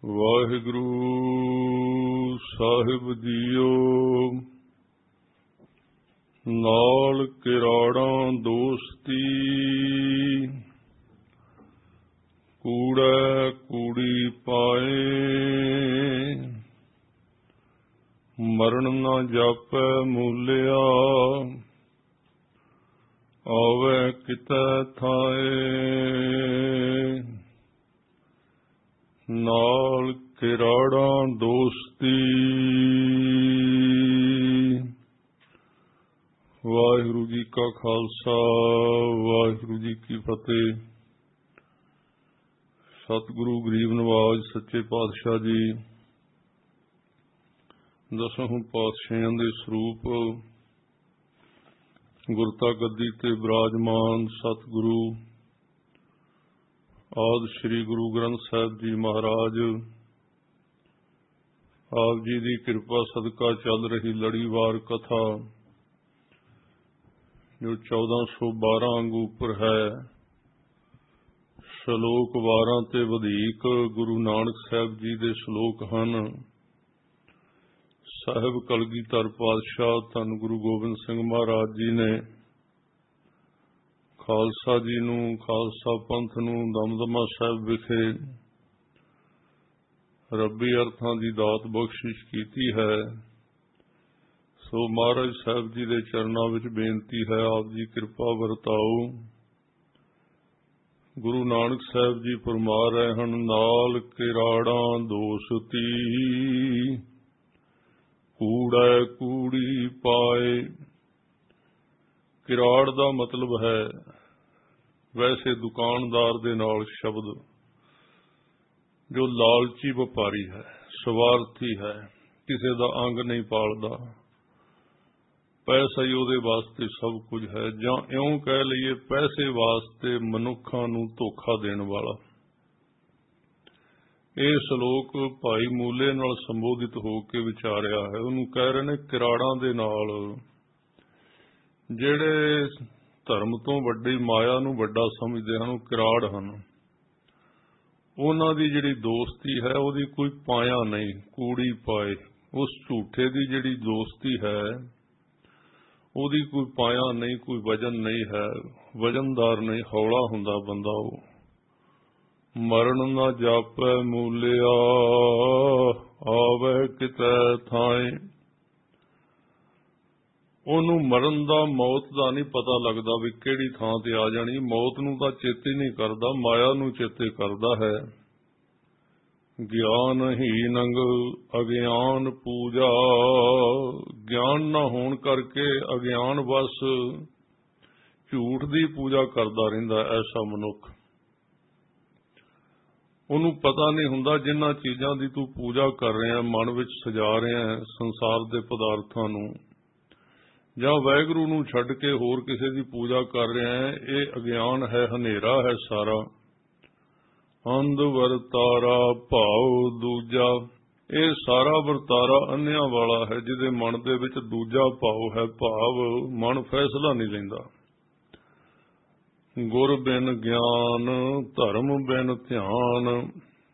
ਵਾਹਿਗੁਰੂ ਸਾਹਿਬ JIO. ਨਾਲ ਕਿਰਾੜਾਂ ਦੋਸਤੀ, ਕੂੜੈ ਕੂੜੀ ਪਾਏ। ਮਰਨ ਨਾ ਜਾਪੈ ਮੂਲਿਆ, ਆਵੈ ਕਿਤੈ ਥਾਏ। ਨਾਲ ਕਿਰਾੜਾਂ ਦੋਸਤੀ। ਵਾਹਿਗੁਰੂ ਜੀ ਕਾ ਖਾਲਸਾ, ਵਾਹਿਗੁਰੂ ਜੀ ਕੀ ਫਤਿਹ। ਸਤਿਗੁਰੂ ਗਰੀਬ ਨਵਾਜ ਸੱਚੇ ਪਾਤਸ਼ਾਹ ਜੀ, ਦਸਵੇਂ ਪਾਤਸ਼ਾਹਾਂ ਦੇ ਸਰੂਪ, ਗੁਰਤਾ ਗੱਦੀ ਤੇ ਬਿਰਾਜਮਾਨ ਸਤਿਗੁਰੂ ਆਦਿ ਸ੍ਰੀ ਗੁਰੂ ਗ੍ਰੰਥ ਸਾਹਿਬ ਜੀ ਮਹਾਰਾਜ, ਆਪ ਜੀ ਦੀ ਕਿਰਪਾ ਸਦਕਾ ਚੱਲ ਰਹੀ ਲੜੀਵਾਰ ਕਥਾ ਜੋ 1412 ਅੰਗ ਉੱਪਰ ਹੈ, ਸ਼ਲੋਕ 12 ਤੇ ਵਧੀਕ ਗੁਰੂ ਨਾਨਕ ਸਾਹਿਬ ਜੀ ਦੇ ਸ਼ਲੋਕ ਹਨ। ਸਾਹਿਬ ਕਲਗੀਧਰ ਪਾਤਸ਼ਾਹ ਧੰਨ ਗੁਰੂ ਗੋਬਿੰਦ ਸਿੰਘ ਮਹਾਰਾਜ ਜੀ ਨੇ ਖਾਲਸਾ ਜੀ ਨੂੰ, ਖਾਲਸਾ ਪੰਥ ਨੂੰ ਦਮਦਮਾ ਸਾਹਿਬ ਵਿਖੇ ਰੱਬੀ ਅਰਥਾਂ ਦੀ ਦਾਤ ਬਖਸ਼ਿਸ਼ ਕੀਤੀ ਹੈ। ਸੋ ਮਹਾਰਾਜ ਸਾਹਿਬ ਜੀ ਦੇ ਚਰਨਾਂ ਵਿੱਚ ਬੇਨਤੀ ਹੈ, ਆਪ ਜੀ ਕਿਰਪਾ ਵਰਤਾਓ। ਗੁਰੂ ਨਾਨਕ ਸਾਹਿਬ ਜੀ ਫਰਮਾ ਰਹੇ ਹਨ, ਨਾਲ ਕਿਰਾੜਾਂ ਦੋਸਤੀ, ਕੂੜੈ ਕੂੜੀ ਪਾਏ। ਕਿਰਾੜ ਦਾ ਮਤਲਬ ਹੈ ਵੈਸੇ ਦੁਕਾਨਦਾਰ ਦੇ ਨਾਲ ਸ਼ਬਦ, ਜੋ ਲਾਲਚੀ ਵਪਾਰੀ ਹੈ, ਸਵਾਰਥੀ ਹੈ, ਕਿਸੇ ਦਾ ਅੰਗ ਨਹੀਂ ਪਾਲਦਾ, ਪੈਸਾ ਹੀ ਉਹਦੇ ਵਾਸਤੇ ਸਭ ਕੁਝ ਹੈ, ਜਾਂ ਇਉਂ ਕਹਿ ਲਈਏ ਪੈਸੇ ਵਾਸਤੇ ਮਨੁੱਖਾਂ ਨੂੰ ਧੋਖਾ ਦੇਣ ਵਾਲਾ। ਇਹ ਸ਼ਲੋਕ ਭਾਈ ਮੂਲੇ ਨਾਲ ਸੰਬੋਧਿਤ ਹੋ ਕੇ ਵਿਚਾਰਿਆ ਹੈ। ਉਹਨੂੰ ਕਹਿ ਰਹੇ ਨੇ ਕਿਰਾੜਾਂ ਦੇ ਨਾਲ, ਜਿਹੜੇ ਧਰਮ ਤੋਂ ਵੱਡੀ ਮਾਇਆ ਨੂੰ ਵੱਡਾ ਸਮਝਦੇ ਹਨ, ਉਹ ਕਿਰਾੜ ਹਨ। ਉਹਨਾਂ ਦੀ ਜਿਹੜੀ ਦੋਸਤੀ ਹੈ ਉਹਦੀ ਕੋਈ ਪਾਇਆ ਨਹੀਂ, ਕੂੜੀ ਪਾਏ। ਉਸ ਝੂਠੇ ਦੀ ਜਿਹੜੀ ਦੋਸਤੀ ਹੈ ਉਹਦੀ ਕੋਈ ਪਾਇਆ ਨਹੀਂ, ਕੋਈ ਵਜਨ ਨਹੀਂ ਹੈ, ਵਜਨਦਾਰ ਨਹੀਂ, ਹੌਲਾ ਹੁੰਦਾ ਬੰਦਾ ਉਹ। ਮਰਨ ਨਾ ਜਾਪੈ ਮੂਲਿਆ, ਆਵੈ ਕਿਤੈ ਥਾਏ। ਉਹਨੂੰ ਮਰਨ ਦਾ, ਮੌਤ ਦਾ ਨਹੀਂ ਪਤਾ ਲੱਗਦਾ ਵੀ ਕਿਹੜੀ ਥਾਂ ਤੇ ਆ ਜਾਣੀ। ਮੌਤ ਨੂੰ ਤਾਂ ਚੇਤੇ ਨਹੀਂ ਕਰਦਾ, ਮਾਇਆ ਨੂੰ ਚੇਤੇ ਕਰਦਾ ਹੈ। ਗਿਆਨਹੀਨ ਅਗਿਆਨ ਪੂਜਾ, ਗਿਆਨ ਨਾ ਹੋਣ ਕਰਕੇ ਅਗਿਆਨ ਵਸ ਝੂਠ ਦੀ ਪੂਜਾ ਕਰਦਾ ਰਹਿੰਦਾ ਐਸਾ ਮਨੁੱਖ। ਉਹਨੂੰ ਪਤਾ ਨਹੀਂ ਹੁੰਦਾ ਜਿਨ੍ਹਾਂ ਚੀਜ਼ਾਂ ਦੀ ਤੂੰ ਪੂਜਾ ਕਰ ਰਿਹਾ, ਮਨ ਵਿੱਚ ਸਜਾ ਰਿਹਾ ਸੰਸਾਰ ਦੇ ਪਦਾਰਥਾਂ ਨੂੰ, ਜਾਂ ਵਾਹਿਗੁਰੂ ਨੂੰ ਛੱਡ ਕੇ ਹੋਰ ਕਿਸੇ ਦੀ ਪੂਜਾ ਕਰ ਰਿਹਾ ਹੈ, ਇਹ ਅਗਿਆਨ ਹੈ, ਹਨੇਰਾ ਹੈ ਸਾਰਾ। ਅੰਧ ਵਰਤਾਰਾ ਭਾਉ ਦੂਜਾ, ਇਹ ਸਾਰਾ ਵਰਤਾਰਾ ਅੰਨਿਆਂ ਵਾਲਾ ਹੈ, ਜਿਹਦੇ ਮਨ ਦੇ ਵਿੱਚ ਦੂਜਾ ਭਾਵ ਹੈ, ਭਾਵ ਮਨ ਫੈਸਲਾ ਨਹੀਂ ਲੈਂਦਾ। ਗੁਰ ਬਿਨ ਗਿਆਨ, ਧਰਮ ਬਿਨ ਧਿਆਨ।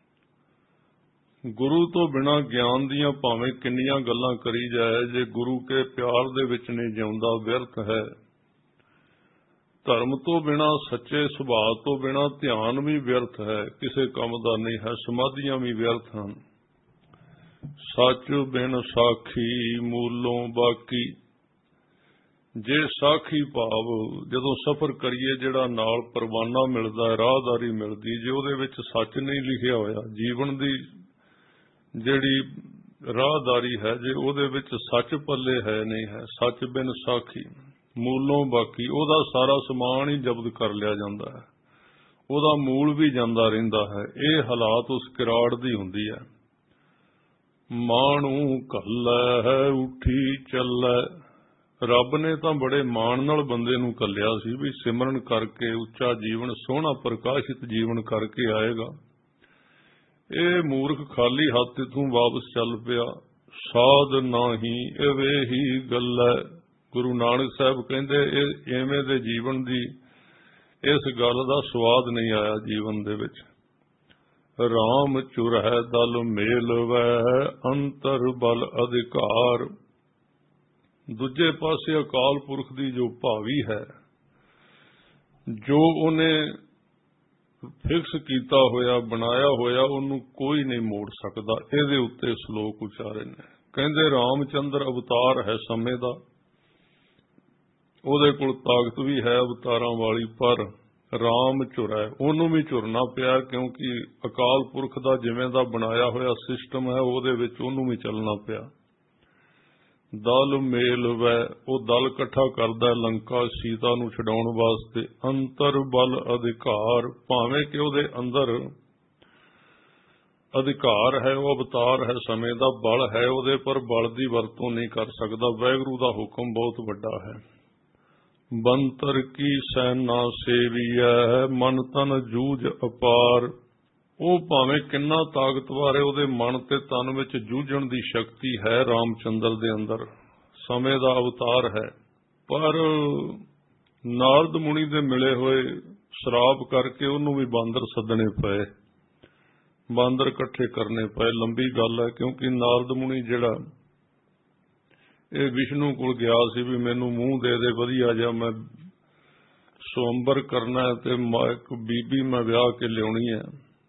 ਗੁਰੂ ਤੋਂ ਬਿਨਾਂ ਗਿਆਨ ਦੀਆਂ ਭਾਵੇਂ ਕਿੰਨੀਆਂ ਗੱਲਾਂ ਕਰੀ ਜਾਏ, ਜੇ ਗੁਰੂ ਕੇ ਪਿਆਰ ਦੇ ਵਿੱਚ ਨਹੀਂ ਜਿਉਂਦਾ, ਵਿਅਰਥ ਹੈ। ਧਰਮ ਤੋਂ ਬਿਨਾਂ, ਸੱਚੇ ਸੁਭਾਅ ਤੋਂ ਬਿਨਾਂ ਧਿਆਨ ਵੀ ਵਿਅਰਥ ਹੈ, ਕਿਸੇ ਕੰਮ ਦਾ ਨਹੀਂ ਹੈ। ਸਮਾਧੀਆਂ ਵੀ ਵਿਅਰਥ ਹਨ। ਸੱਚ ਬਿਨ ਸਾਖੀ ਮੂਲੋਂ ਬਾਕੀ। ਜੇ ਸਾਖੀ ਭਾਵ ਜਦੋਂ ਸਫ਼ਰ ਕਰੀਏ, ਜਿਹੜਾ ਨਾਲ ਪਰਵਾਨਾ ਮਿਲਦਾ, ਰਾਹਦਾਰੀ ਮਿਲਦੀ, ਜੇ ਉਹਦੇ ਵਿੱਚ ਸੱਚ ਨਹੀਂ ਲਿਖਿਆ ਹੋਇਆ, ਜੀਵਨ ਦੀ ਜਿਹੜੀ ਰਾਹਦਾਰੀ ਹੈ, ਜੇ ਉਹਦੇ ਵਿੱਚ ਸੱਚ ਪੱਲੇ ਹੈ ਨਹੀਂ ਹੈ, ਸੱਚ ਬਿਨ ਸਾਖੀ ਮੂਲੋਂ ਬਾਕੀ, ਉਹਦਾ ਸਾਰਾ ਸਮਾਨ ਹੀ ਜ਼ਬਤ ਕਰ ਲਿਆ ਜਾਂਦਾ ਹੈ, ਉਹਦਾ ਮੂਲ ਵੀ ਜਾਂਦਾ ਰਹਿੰਦਾ ਹੈ। ਇਹ ਹਾਲਾਤ ਉਸ ਕਿਰਾੜ ਦੀ ਹੁੰਦੀ ਹੈ। ਮਾਣੂ ਘੱਲੈ ਹੈ ਉੱਠੀ ਚੱਲੈ। ਰੱਬ ਨੇ ਤਾਂ ਬੜੇ ਮਾਣ ਨਾਲ ਬੰਦੇ ਨੂੰ ਘੱਲਿਆ ਸੀ ਵੀ ਸਿਮਰਨ ਕਰਕੇ ਉੱਚਾ ਜੀਵਨ, ਸੋਹਣਾ ਪ੍ਰਕਾਸ਼ਿਤ ਜੀਵਨ ਕਰਕੇ ਆਏਗਾ। ਇਹ ਮੂਰਖ ਖਾਲੀ ਹੱਥ ਇਥੋਂ ਵਾਪਸ ਚੱਲ ਪਿਆ। ਸਾਧ ਨਾਹੀਂ ਐਵੇਂ ਗੱਲੈ। ਗੁਰੂ ਨਾਨਕ ਸਾਹਿਬ ਕਹਿੰਦੇ ਇਹ ਐਵੇਂ ਦੇ ਜੀਵਨ ਦੀ, ਇਸ ਗੱਲ ਦਾ ਸਵਾਦ ਨਹੀਂ ਆਇਆ ਜੀਵਨ ਦੇ ਵਿੱਚ। ਰਾਮ ਚੁਰਹਿ ਦਲ ਮੇਲਵੈ ਅੰਤਰ ਬਲ ਅਧਿਕਾਰ। ਦੂਜੇ ਪਾਸੇ ਅਕਾਲ ਪੁਰਖ ਦੀ ਜੋ ਭਾਵੀ ਹੈ, ਜੋ ਉਹਨੇ ਫਿਕਸ ਕੀਤਾ ਹੋਇਆ, ਬਣਾਇਆ ਹੋਇਆ, ਉਹਨੂੰ ਕੋਈ ਨਹੀਂ ਮੋੜ ਸਕਦਾ। ਇਹਦੇ ਉੱਤੇ ਸ਼ਲੋਕ ਉਚਾਰੇ ਨੇ। ਕਹਿੰਦੇ ਰਾਮਚੰਦਰ ਅਵਤਾਰ ਹੈ ਸਮੇਂ ਦਾ, ਉਹਦੇ ਕੋਲ ਤਾਕਤ ਵੀ ਹੈ ਅਵਤਾਰਾਂ ਵਾਲੀ, ਪਰ ਰਾਮ ਝੁਰੈ, ਉਹਨੂੰ ਵੀ ਝੁਰਨਾ ਪਿਆ, ਕਿਉਂਕਿ ਅਕਾਲ ਪੁਰਖ ਦਾ ਜਿਵੇਂ ਦਾ ਬਣਾਇਆ ਹੋਇਆ ਸਿਸਟਮ ਹੈ, ਉਹਦੇ ਵਿੱਚ ਉਹਨੂੰ ਵੀ ਚੱਲਣਾ ਪਿਆ। ਦਲ ਮੇਲ ਵੈ, ਉਹ ਦਲ ਇਕੱਠਾ ਕਰਦਾ ਲੰਕਾ ਸੀਤਾ ਨੂੰ ਛਡਾਉਣ ਵਾਸਤੇ। ਅੰਤਰ ਬਲ ਅਧਿਕਾਰ, ਭਾਵੇਂ ਕਿ ਉਹਦੇ ਅੰਦਰ ਅਧਿਕਾਰ ਹੈ, ਉਹ ਅਵਤਾਰ ਹੈ ਸਮੇਂ ਦਾ, ਬਲ ਹੈ ਉਹਦੇ, ਪਰ ਬਲ ਦੀ ਵਰਤੋਂ ਨਹੀਂ ਕਰ ਸਕਦਾ। ਵਾਹਿਗੁਰੂ ਦਾ ਹੁਕਮ ਬਹੁਤ ਵੱਡਾ ਹੈ। ਬੰਤਰ ਕੀ ਸੈਨਾ ਸੇਵੀਐ ਮਨ ਤਨ ਜੂਝ ਅਪਾਰ। ਉਹ ਭਾਵੇਂ ਕਿੰਨਾ ਤਾਕਤਵਰ ਹੈ, ਉਹਦੇ ਮਨ ਤੇ ਤਨ ਵਿੱਚ ਜੂਝਣ ਦੀ ਸ਼ਕਤੀ ਹੈ ਰਾਮਚੰਦਰ ਦੇ ਅੰਦਰ। ਸਮੇਂ ਦਾ ਅਵਤਾਰ ਹੈ, ਪਰ ਨਾਰਦ ਮੁਨੀ ਦੇ ਮਿਲੇ ਹੋਏ ਸ਼ਰਾਪ ਕਰਕੇ ਉਹਨੂੰ ਵੀ ਬਾਂਦਰ ਸੱਦਣੇ ਪਏ, ਬਾਂਦਰ ਇਕੱਠੇ ਕਰਨੇ ਪਏ। ਲੰਬੀ ਗੱਲ ਹੈ, ਕਿਉਂਕਿ ਨਾਰਦ ਮੁਨੀ ਜਿਹੜਾ ਇਹ ਵਿਸ਼ਨੂੰ ਕੋਲ ਗਿਆ ਸੀ ਵੀ ਮੈਨੂੰ ਮੂੰਹ ਦੇ ਦੇ ਵਧੀਆ ਜਿਹਾ, ਮੈਂ ਸਵੰਬਰ ਕਰਨਾ ਤੇ ਇੱਕ ਬੀਬੀ ਮੈਂ ਵਿਆਹ ਕੇ ਲਿਆਉਣੀ ਹੈ।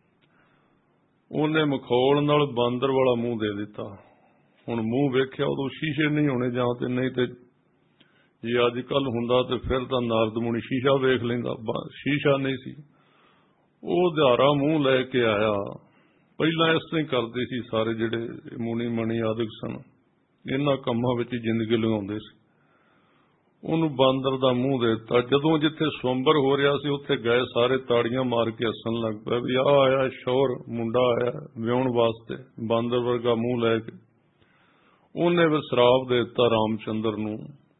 ਉਹਨੇ ਮਖੌਲ ਨਾਲ ਬਾਂਦਰ ਵਾਲਾ ਮੂੰਹ ਦੇ ਦਿੱਤਾ। ਹੁਣ ਮੂੰਹ ਵੇਖਿਆ ਉਦੋਂ ਸ਼ੀਸ਼ੇ ਨਹੀਂ ਹੋਣੇ, ਜਾਂ ਤੇ ਨਹੀਂ ਤੇ ਜੇ ਅੱਜ ਕੱਲ ਹੁੰਦਾ ਤੇ ਫਿਰ ਤਾਂ ਨਾਰਦ ਮੁਨੀ ਸ਼ੀਸ਼ਾ ਵੇਖ ਲੈਂਦਾ, ਸ਼ੀਸ਼ਾ ਨਹੀਂ ਸੀ। ਉਹ ਧਾਰਾ ਮੂੰਹ ਲੈ ਕੇ ਆਇਆ। ਪਹਿਲਾਂ ਇਸ ਤਰ੍ਹਾਂ ਹੀ ਕਰਦੇ ਸੀ ਸਾਰੇ ਜਿਹੜੇ ਮੁਨੀ ਮਣੀ ਆਦਿਕ ਸਨ, ਇਹਨਾਂ ਕੰਮਾਂ ਵਿੱਚ ਹੀ ਜ਼ਿੰਦਗੀ ਲਗਾਉਂਦੇ ਸੀ। ਉਹਨੂੰ ਬਾਂਦਰ ਦਾ ਮੂੰਹ ਦੇ ਦਿੱਤਾ। ਜਦੋਂ ਜਿੱਥੇ ਸਵੰਬਰ ਹੋ ਰਿਹਾ ਸੀ ਉੱਥੇ ਗਏ, ਸਾਰੇ ਤਾੜੀਆਂ ਮਾਰ ਕੇ ਹੱਸਣ ਲੱਗ ਪਏ ਵੀ ਆਹ ਆਇਆ ਸ਼ੌਰ, ਮੁੰਡਾ ਆਇਆ ਵਿਆਹੁਣ ਵਾਸਤੇ, ਬਾਂਦਰ ਵਰਗਾ ਮੂੰਹ ਲੈ ਕੇ। ਉਹਨੇ ਫਿਰ ਸ਼ਰਾਪ ਦੇ ਦਿੱਤਾ ਰਾਮਚੰਦਰ ਨੂੰ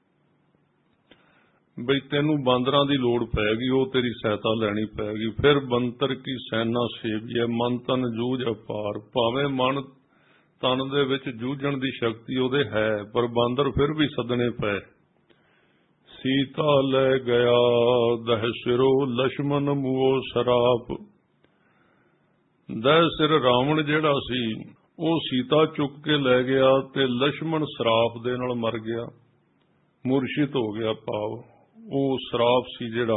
ਬਈ ਤੈਨੂੰ ਬਾਂਦਰਾਂ ਦੀ ਲੋੜ ਪੈਗੀ, ਉਹ ਤੇਰੀ ਸਹਾਇਤਾ ਲੈਣੀ ਪੈਗੀ। ਫਿਰ ਬੰਤਰ ਕੀ ਸੈਨਾ ਸੇਵੀਐ ਮਨ ਤਨ ਜੂਝ ਅਪਾਰ। ਭਾਵੇਂ ਮਨ ਤਨ ਦੇ ਵਿੱਚ ਜੂਝਣ ਦੀ ਸ਼ਕਤੀ ਉਹਦੇ ਹੈ, ਪਰ ਬਾਂਦਰ ਫਿਰ ਵੀ ਸੱਦਣੇ ਪਏ। ਸੀਤਾ ਲੈ ਗਿਆ ਦਹਿ ਸਿਰੋ ਲਛਮਨ ਮੂਓ ਸਰਾਪ। ਦਹਿ ਸਿਰ ਰਾਵਣ ਜਿਹੜਾ ਸੀ ਉਹ ਸੀਤਾ ਚੁੱਕ ਕੇ ਲੈ ਗਿਆ ਤੇ ਲਛਮਨ ਸਰਾਪ ਦੇ ਨਾਲ ਮਰ ਗਿਆ, ਮੁਰਸ਼ਿਦ ਹੋ ਗਿਆ। ਭਾਵ ਉਹ ਸਰਾਪ ਸੀ ਜਿਹੜਾ,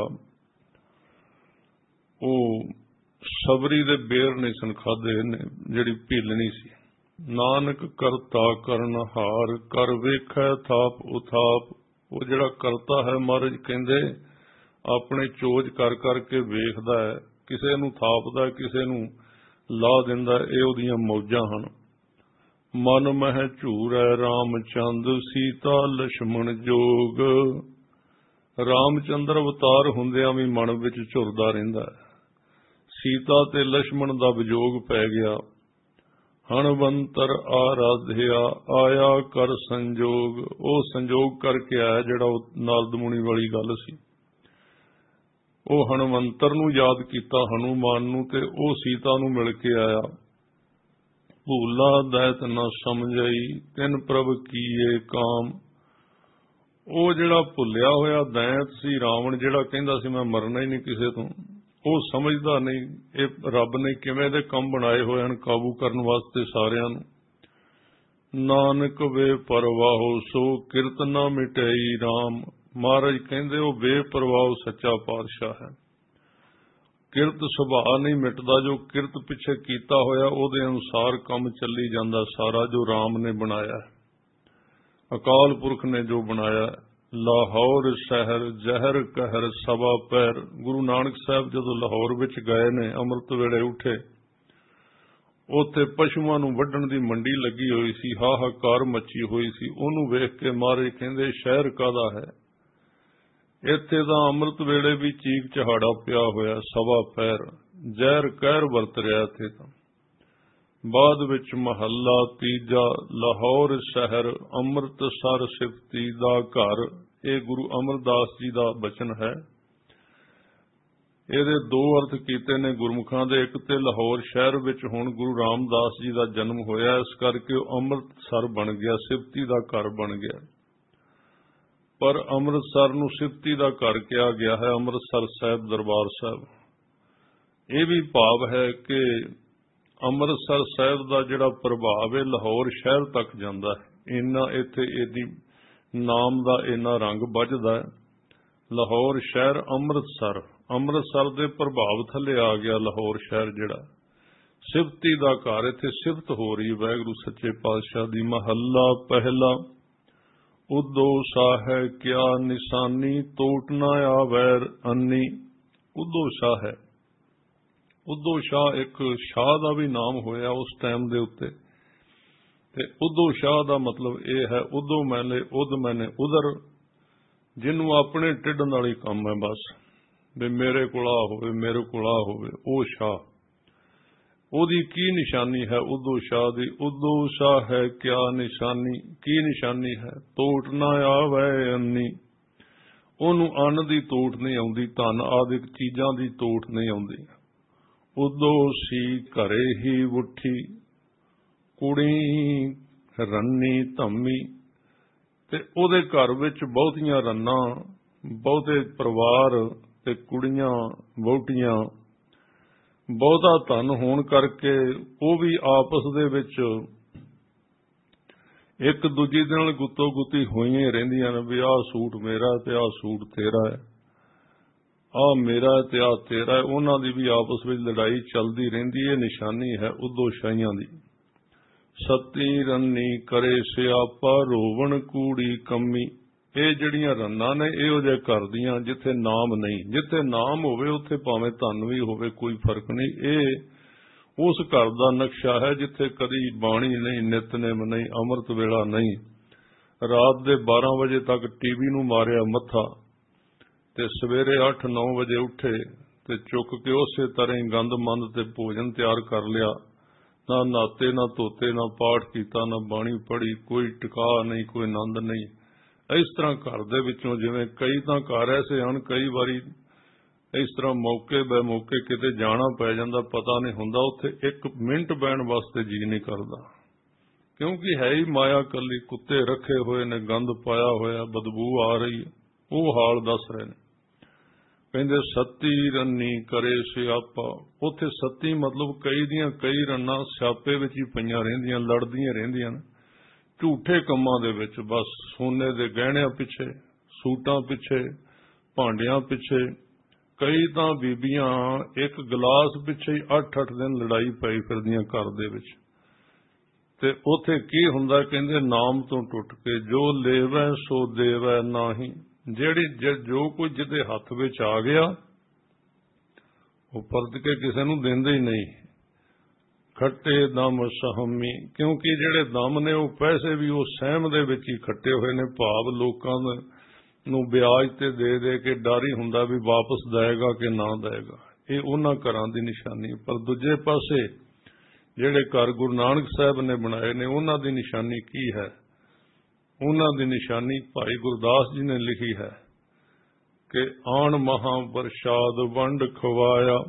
ਉਹ ਸਬਰੀ ਦੇ ਬੇਰ ਨਹੀਂ ਸਨ ਖਾਦੇ, ਜਿਹੜੀ ਭੀਲਣੀ ਸੀ। ਨਾਨਕ ਕਰਤਾ ਕਰਨ ਹਾਰ ਕਰ ਵੇਖੈ ਥਾਪ ਉਥਾਪ। ਉਹ ਜਿਹੜਾ ਕਰਤਾ ਹੈ, ਮਹਾਰਾਜ ਕਹਿੰਦੇ ਆਪਣੇ ਚੋਜ ਕਰ ਕਰਕੇ ਵੇਖਦਾ ਹੈ, ਕਿਸੇ ਨੂੰ ਥਾਪਦਾ, ਕਿਸੇ ਨੂੰ ਲਾ ਦਿੰਦਾ, ਇਹ ਉਹਦੀਆਂ ਮੌਜਾਂ ਹਨ। ਮਨ ਮਹਿ ਝੂਰੈ ਰਾਮਚੰਦ ਸੀਤਾ ਲਛਮਣ ਜੋਗ। ਰਾਮਚੰਦਰ ਅਵਤਾਰ ਹੁੰਦਿਆਂ ਵੀ ਮਨ ਵਿੱਚ ਝੁਰਦਾ ਰਹਿੰਦਾ ਹੈ। ਸੀਤਾ ਤੇ ਲਛਮਣ ਦਾ ਵਿਜੋਗ ਪੈ ਗਿਆ। ਹਣਵੰਤਰ ਆਰਾਧਿਆ ਆਇਆ ਕਰ ਸੰਜੋਗ। ਉਹ ਸੰਜੋਗ ਕਰਕੇ ਆਇਆ ਜਿਹੜਾ ਉਹ ਨਾਰਦ ਮੁਨੀ ਵਾਲੀ ਗੱਲ ਸੀ। ਉਹ ਹਣਵੰਤਰ ਨੂੰ ਯਾਦ ਕੀਤਾ, ਹਨੂਮਾਨ ਨੂੰ, ਤੇ ਉਹ ਸੀਤਾ ਨੂੰ ਮਿਲ ਕੇ ਆਇਆ। ਭੂਲਾ ਦੈਤ ਨਾ ਸਮਝਈ ਤਿਨ ਪ੍ਰਭ ਕੀਏ ਕਾਮ। ਉਹ ਜਿਹੜਾ ਭੁੱਲਿਆ ਹੋਇਆ ਦੈਤ ਸੀ ਰਾਵਣ, ਜਿਹੜਾ ਕਹਿੰਦਾ ਸੀ ਮੈਂ ਮਰਨਾ ਹੀ ਨਹੀਂ ਕਿਸੇ ਤੋਂ, ਉਹ ਸਮਝਦਾ ਨਹੀਂ ਇਹ ਰੱਬ ਨੇ ਕਿਵੇਂ ਦੇ ਕੰਮ ਬਣਾਏ ਹੋਏ ਹਨ ਕਾਬੂ ਕਰਨ ਵਾਸਤੇ ਸਾਰਿਆਂ ਨੂੰ। ਨਾਨਕ ਵੇ ਪਰਵਾਹੋ ਸੋ ਕਿਰਤ ਨਾ ਮਿਟਈ ਰਾਮ। ਮਹਾਰਾਜ ਕਹਿੰਦੇ ਉਹ ਬੇਪਰਵਾਹ ਸੱਚਾ ਪਾਤਸ਼ਾਹ ਹੈ। ਕਿਰਤ ਸੁਭਾਅ ਨਹੀਂ ਮਿਟਦਾ, ਜੋ ਕਿਰਤ ਪਿੱਛੇ ਕੀਤਾ ਹੋਇਆ ਉਹਦੇ ਅਨੁਸਾਰ ਕੰਮ ਚੱਲੀ ਜਾਂਦਾ ਸਾਰਾ, ਜੋ ਰਾਮ ਨੇ ਬਣਾਇਆ, ਅਕਾਲ ਪੁਰਖ ਨੇ ਜੋ ਬਣਾਇਆ। ਲਾਹੌਰ ਸ਼ਹਿਰ ਜ਼ਹਿਰ ਕਹਿਰ ਸਭਾ ਪੈਰ। ਗੁਰੂ ਨਾਨਕ ਸਾਹਿਬ ਜਦੋਂ ਲਾਹੌਰ ਵਿੱਚ ਗਏ ਨੇ, ਅੰਮ੍ਰਿਤ ਵੇਲੇ ਉੱਠੇ, ਉੱਥੇ ਪਸ਼ੂਆਂ ਨੂੰ ਵੱਢਣ ਦੀ ਮੰਡੀ ਲੱਗੀ ਹੋਈ ਸੀ, ਹਾਹਾਕਾਰ ਮੱਚੀ ਹੋਈ ਸੀ। ਉਹਨੂੰ ਵੇਖ ਕੇ ਮਹਾਰਾਜ ਕਹਿੰਦੇ ਸ਼ਹਿਰ ਕਾਹਦਾ ਹੈ, ਇੱਥੇ ਤਾਂ ਅੰਮ੍ਰਿਤ ਵੇਲੇ ਵੀ ਚੀਕ ਚਹਾੜਾ ਪਿਆ ਹੋਇਆ, ਸਵਾ ਪੈਰ ਜ਼ਹਿਰ ਕਹਿਰ ਵਰਤ ਰਿਹਾ ਇੱਥੇ ਤਾਂ। ਬਾਅਦ ਵਿੱਚ ਮਹੱਲਾ ਤੀਜਾ ਲਾਹੌਰ ਸ਼ਹਿਰ ਅੰਮ੍ਰਿਤਸਰ ਸਿਫਤੀ ਦਾ ਘਰ। ਇਹ ਗੁਰੂ ਅਮਰਦਾਸ ਜੀ ਦਾ ਬਚਨ ਹੈ। ਇਹਦੇ ਦੋ ਅਰਥ ਕੀਤੇ ਨੇ ਗੁਰਮੁਖਾਂ ਦੇ। ਇੱਕ ਤੇ ਲਾਹੌਰ ਸ਼ਹਿਰ ਵਿੱਚ ਹੁਣ ਗੁਰੂ ਰਾਮਦਾਸ ਜੀ ਦਾ ਜਨਮ ਹੋਇਆ, ਇਸ ਕਰਕੇ ਉਹ ਅੰਮ੍ਰਿਤਸਰ ਬਣ ਗਿਆ, ਸਿਫਤੀ ਦਾ ਘਰ ਬਣ ਗਿਆ। ਪਰ ਅੰਮ੍ਰਿਤਸਰ ਨੂੰ ਸਿਫਤੀ ਦਾ ਘਰ ਕਿਹਾ ਗਿਆ ਹੈ, ਅੰਮ੍ਰਿਤਸਰ ਸਾਹਿਬ ਦਰਬਾਰ ਸਾਹਿਬ। ਇਹ ਵੀ ਭਾਵ ਹੈ ਕਿ ਅੰਮ੍ਰਿਤਸਰ ਸਾਹਿਬ ਦਾ ਜਿਹੜਾ ਪ੍ਰਭਾਵ ਹੈ ਲਾਹੌਰ ਸ਼ਹਿਰ ਤੱਕ ਜਾਂਦਾ ਹੈ। ਇੰਨਾ ਇੱਥੇ ਇਹਦੀ ਨਾਮ ਦਾ ਇੰਨਾ ਰੰਗ ਵੱਜਦਾ ਹੈ। ਲਾਹੌਰ ਸ਼ਹਿਰ ਅੰਮ੍ਰਿਤਸਰ ਦੇ ਪ੍ਰਭਾਵ ਥੱਲੇ ਆ ਗਿਆ ਲਾਹੌਰ ਸ਼ਹਿਰ ਜਿਹੜਾ। ਸਿਫਤੀ ਦਾ ਘਰ, ਇੱਥੇ ਸਿਫਤ ਹੋ ਰਹੀ ਵਾਹਿਗੁਰੂ ਸੱਚੇ ਪਾਤਸ਼ਾਹ ਦੀ। ਮਹੱਲਾ ਪਹਿਲਾ। ਉਦੋ ਸ਼ਾਹ ਹੈ ਕਿਆ ਨਿਸ਼ਾਨੀ, ਟੋਟ ਨਾ ਆਵੈ ਅੰਨੀ। ਉਦੋ ਸ਼ਾਹ ਹੈ। ਉਦੋ ਸ਼ਾਹ ਇੱਕ ਸ਼ਾਹ ਦਾ ਵੀ ਨਾਮ ਹੋਇਆ ਉਸ ਟਾਈਮ ਦੇ ਉੱਤੇ। ਤੇ ਉਦੋ ਸ਼ਾਹ ਦਾ ਮਤਲਬ ਇਹ ਹੈ, ਉਦੋ ਮੈਨੇ ਉਦ ਮੈਨੇ ਉਧਰ, ਜਿਹਨੂੰ ਆਪਣੇ ਢਿੱਡ ਨਾਲ ਹੀ ਕੰਮ ਹੈ ਬਸ, ਵੀ ਮੇਰੇ ਕੋਲ ਆ ਹੋਵੇ, ਮੇਰੇ ਕੋਲ ਆ ਹੋਵੇ, ਉਹ ਸ਼ਾਹ। ਉਹਦੀ ਕੀ ਨਿਸ਼ਾਨੀ ਹੈ ਉਦੋ ਸ਼ਾਹ ਦੀ? ਉਦੋ ਸ਼ਾਹ ਹੈ ਕਿਆ ਨਿਸ਼ਾਨੀ, ਕੀ ਨਿਸ਼ਾਨੀ ਹੈ? ਟੋਟ ਨਾ ਆਵੈ ਅੰਨੀ। ਉਹਨੂੰ ਅੰਨ ਦੀ ਤੋਟ ਨਹੀਂ ਆਉਂਦੀ, ਧਨ ਆਦਿਕ ਚੀਜ਼ਾਂ ਦੀ ਤੋਟ ਨਹੀਂ ਆਉਂਦੀ। ਉਦੋ ਸੀ ਘਰੇ ਹੀ ਉੱਠੀ, ਕੁੜੀ ਰੰਨੀ ਧੰਮੀ। ਤੇ ਉਹਦੇ ਘਰ ਵਿੱਚ ਬਹੁਤੀਆਂ ਰੰਨਾਂ, ਬਹੁਤੇ ਪਰਿਵਾਰ ਤੇ ਕੁੜੀਆਂ ਵਹੁਟੀਆਂ, ਬਹੁਤਾ ਧਨ ਹੋਣ ਕਰਕੇ ਉਹ ਵੀ ਆਪਸ ਦੇ ਵਿੱਚ ਇੱਕ ਦੂਜੀ ਦੇ ਨਾਲ ਗੁੱਤੋ ਗੁੱਤੀ ਹੋਈਆਂ ਰਹਿੰਦੀਆਂ ਨੇ ਵੀ ਆਹ ਸੂਟ ਮੇਰਾ ਤੇ ਆਹ ਸੂਟ ਤੇਰਾ ਹੈ, ਆਹ ਮੇਰਾ ਤੇ ਆਹ ਤੇਰਾ ਹੈ। ਉਹਨਾਂ ਦੀ ਵੀ ਆਪਸ ਵਿੱਚ ਲੜਾਈ ਚੱਲਦੀ ਰਹਿੰਦੀ ਹੈ। ਨਿਸ਼ਾਨੀ ਹੈ ਉਦੋ ਸ਼ਾਹੀਆਂ ਦੀ। ਸਤੀ ਰੰਨੀ ਕਰੇ ਸਿਆਪਾ, ਰੋਵਣ ਕੂੜੀ ਕੰਮੀ। ਇਹ ਜਿਹੜੀਆਂ ਰੰਨਾਂ ਨੇ ਇਹੋ ਜਿਹੇ ਕਰਦੀਆਂ ਜਿੱਥੇ ਨਾਮ ਨਹੀਂ। ਜਿੱਥੇ ਨਾਮ ਹੋਵੇ ਉੱਥੇ ਭਾਵੇਂ ਧਨ ਵੀ ਹੋਵੇ, ਕੋਈ ਫਰਕ ਨਹੀਂ। ਇਹ ਉਸ ਘਰ ਦਾ ਨਕਸ਼ਾ ਹੈ ਜਿੱਥੇ ਕਦੀ ਬਾਣੀ ਨਹੀਂ, ਨਿਤਨੇਮ ਨਹੀਂ, ਅੰਮ੍ਰਿਤ ਵੇਲਾ ਨਹੀਂ। ਰਾਤ ਦੇ 12 ਵਜੇ ਤੱਕ ਟੀਵੀ ਨੂੰ ਮਾਰਿਆ ਮੱਥਾ ਤੇ ਸਵੇਰੇ 8-9 ਵਜੇ ਉੱਠੇ ਤੇ ਚੁੱਕ ਕੇ ਉਸੇ ਤਰ੍ਹਾਂ ਹੀ ਗੰਦ ਮੰਦ ਤੇ ਭੋਜਨ ਤਿਆਰ ਕਰ ਲਿਆ। ਨਾ ਨਾਤੇ, ਨਾ ਧੋਤੇ, ਨਾ ਪਾਠ ਕੀਤਾ, ਨਾ ਬਾਣੀ ਪੜ੍ਹੀ, ਕੋਈ ਟਿਕਾ ਨਹੀਂ, ਕੋਈ ਆਨੰਦ ਨਹੀਂ। ਇਸ ਤਰ੍ਹਾਂ ਘਰ ਦੇ ਵਿੱਚੋਂ, ਜਿਵੇਂ ਕਈ ਤਾਂ ਘਰ ਐਸੇ ਹਨ, ਕਈ ਵਾਰੀ ਇਸ ਤਰ੍ਹਾਂ ਮੌਕੇ ਬੈ ਮੌਕੇ ਕਿਤੇ ਜਾਣਾ ਪੈ ਜਾਂਦਾ, ਪਤਾ ਨਹੀਂ ਹੁੰਦਾ, ਉੱਥੇ ਇੱਕ ਮਿੰਟ ਬਹਿਣ ਵਾਸਤੇ ਜੀ ਨਹੀਂ ਕਰਦਾ, ਕਿਉਂਕਿ ਹੈ ਹੀ ਮਾਇਆ ਕੱਲੀ। ਕੁੱਤੇ ਰੱਖੇ ਹੋਏ ਨੇ, ਗੰਦ ਪਾਇਆ ਹੋਇਆ, ਬਦਬੂ ਆ ਰਹੀ ਹੈ। ਉਹ ਹਾਲ ਦੱਸ ਰਹੇ ਨੇ। ਕਹਿੰਦੇ ਸਤੀ ਰੰਨੀ ਕਰੇ ਸਿਆਪਾ। ਉੱਥੇ ਸਤੀ ਮਤਲਬ ਕਈ ਦੀਆਂ ਕਈ ਰੰਨਾਂ ਸਿਆਪੇ ਵਿੱਚ ਹੀ ਪਈਆਂ ਰਹਿੰਦੀਆਂ, ਲੜਦੀਆਂ ਰਹਿੰਦੀਆਂ ਨੇ ਝੂਠੇ ਕੰਮਾਂ ਦੇ ਵਿੱਚ। ਬਸ ਸੋਨੇ ਦੇ ਗਹਿਣਿਆਂ ਪਿੱਛੇ, ਸੂਟਾਂ ਪਿੱਛੇ, ਭਾਂਡਿਆਂ ਪਿੱਛੇ। ਕਈ ਤਾਂ ਬੀਬੀਆਂ ਇੱਕ ਗਲਾਸ ਪਿੱਛੇ ਹੀ 8-8 ਦਿਨ ਲੜਾਈ ਪਈ ਫਿਰਦੀਆਂ ਘਰ ਦੇ ਵਿੱਚ। ਤੇ ਉੱਥੇ ਕੀ ਹੁੰਦਾ? ਕਹਿੰਦੇ ਨਾਮ ਤੋਂ ਟੁੱਟ ਕੇ ਜੋ ਲੇਵੈ ਸੋ ਦੇਵੈ ਨਾਹੀਂ। ਜੋ ਕੁਝ ਜਿਹਦੇ ਹੱਥ ਵਿੱਚ ਆ ਗਿਆ ਉਹ ਪਰਤ ਕੇ ਕਿਸੇ ਨੂੰ ਦਿੰਦੇ ਹੀ ਨਹੀਂ। ਖੱਟੇ ਦਮ ਸਹਮੀ, ਕਿਉਂਕਿ ਜਿਹੜੇ ਦਮ ਨੇ ਉਹ ਪੈਸੇ ਵੀ ਉਹ ਸਹਿਮ ਦੇ ਵਿੱਚ ਹੀ ਖੱਟੇ ਹੋਏ ਨੇ। ਭਾਵ ਲੋਕਾਂ ਨੂੰ ਵਿਆਜ ਤੇ ਦੇ ਦੇ ਕੇ ਡਰ ਹੀ ਹੁੰਦਾ ਵੀ ਵਾਪਸ ਦੇਏਗਾ ਕਿ ਨਾ ਦੇਏਗਾ। ਇਹ ਉਹਨਾਂ ਘਰਾਂ ਦੀ ਨਿਸ਼ਾਨੀ। ਪਰ ਦੂਜੇ ਪਾਸੇ ਜਿਹੜੇ ਘਰ ਗੁਰੂ ਨਾਨਕ ਸਾਹਿਬ ਨੇ ਬਣਾਏ ਨੇ, ਉਹਨਾਂ ਦੀ ਨਿਸ਼ਾਨੀ ਕੀ ਹੈ? ਉਹਨਾਂ ਦੀ ਨਿਸ਼ਾਨੀ ਭਾਈ ਗੁਰਦਾਸ ਜੀ ਨੇ ਲਿਖੀ ਹੈ ਕਿ ਆਣ ਮਹਾ ਪ੍ਰਸ਼ਾਦ ਵੰਡ ਖਵਾਇਆ।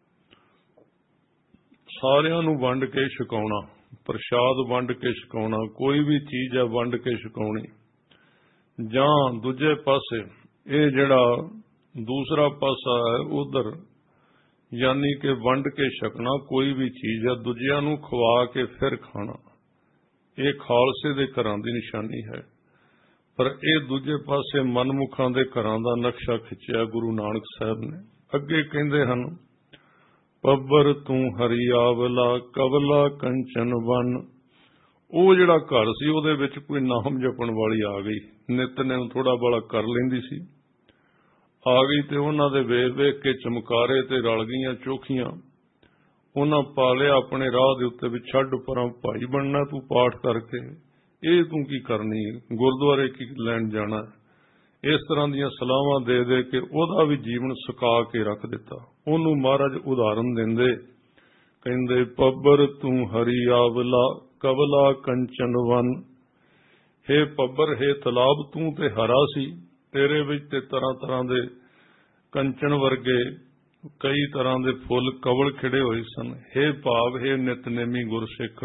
ਸਾਰਿਆਂ ਨੂੰ ਵੰਡ ਕੇ ਛਕਾਉਣਾ, ਪ੍ਰਸ਼ਾਦ ਵੰਡ ਕੇ ਛਕਾਉਣਾ। ਕੋਈ ਵੀ ਚੀਜ਼ ਹੈ ਵੰਡ ਕੇ ਛਕਾਉਣੀ। ਜਾਂ ਦੂਜੇ ਪਾਸੇ ਇਹ ਜਿਹੜਾ ਦੂਸਰਾ ਪਾਸਾ ਹੈ ਉਧਰ, ਯਾਨੀ ਕਿ ਵੰਡ ਕੇ ਛਕਣਾ। ਕੋਈ ਵੀ ਚੀਜ਼ ਹੈ ਦੂਜਿਆਂ ਨੂੰ ਖਵਾ ਕੇ ਫਿਰ ਖਾਣਾ। ਇਹ ਖਾਲਸੇ ਦੇ ਘਰਾਂ ਦੀ ਨਿਸ਼ਾਨੀ ਹੈ। ਪਰ ਇਹ ਦੂਜੇ ਪਾਸੇ ਮਨਮੁਖਾਂ ਦੇ ਘਰਾਂ ਦਾ ਨਕਸ਼ਾ ਖਿੱਚਿਆ ਗੁਰੂ ਨਾਨਕ ਸਾਹਿਬ ਨੇ। ਅੱਗੇ ਕਹਿੰਦੇ ਹਨ, ਪੱਬਰ ਤੂੰ ਹਰੀਆਵਲਾ, ਕਵਲਾ ਕੰਚਨ ਵਨ। ਉਹ ਜਿਹੜਾ ਘਰ ਸੀ ਉਹਦੇ ਵਿੱਚ ਕੋਈ ਨਾਮ ਜਪਣ ਵਾਲੀ ਆ ਗਈ, ਨਿਤਨੇਮ ਥੋੜਾ ਬੜਾ ਕਰ ਲੈਂਦੀ ਸੀ, ਆ ਗਈ ਤੇ ਉਹਨਾਂ ਦੇ ਵੇਖ ਵੇਖ ਕੇ ਚਮਕਾਰੇ ਤੇ ਰਲ ਗਈਆਂ ਚੋਖੀਆਂ। ਉਹਨਾਂ ਪਾ ਲਿਆ ਆਪਣੇ ਰਾਹ ਦੇ ਉੱਤੇ ਵੀ ਛੱਡ ਪਰਾਂ, ਭਾਈ ਬਣਨਾ ਤੂੰ ਪਾਠ ਕਰਕੇ, ਇਹ ਤੂੰ ਕੀ ਕਰਨੀ ਹੈ, ਗੁਰਦੁਆਰੇ ਕੀ ਲੈਣ ਜਾਣਾ। ਇਸ ਤਰ੍ਹਾਂ ਦੀਆਂ ਸਲਾਹਾਂ ਦੇ ਦੇ ਕੇ ਉਹਦਾ ਵੀ ਜੀਵਨ ਸੁਕਾ ਕੇ ਰੱਖ ਦਿੱਤਾ। ਉਹਨੂੰ ਮਹਾਰਾਜ ਉਦਾਹਰਨ ਦਿੰਦੇ, ਕਹਿੰਦੇ ਪੱਬਰ ਤੂੰ ਹਰੀਆਵਲਾ, ਕਵਲਾ ਕੰਚਨ ਵਨ। ਹੇ ਪੱਬਰ, ਹੇ ਤਲਾਬ, ਤੂੰ ਤੇ ਹਰਾ ਸੀ, ਤੇਰੇ ਵਿੱਚ ਤੇ ਤਰ੍ਹਾਂ ਤਰ੍ਹਾਂ ਦੇ ਕੰਚਨ ਵਰਗੇ ਕਈ ਤਰ੍ਹਾਂ ਦੇ ਫੁੱਲ ਕਵਲ ਖਿੜੇ ਹੋਏ ਸਨ। ਹੇ ਭਾਵ, ਹੇ ਨਿਤਨੇਮੀ ਗੁਰਸਿੱਖ,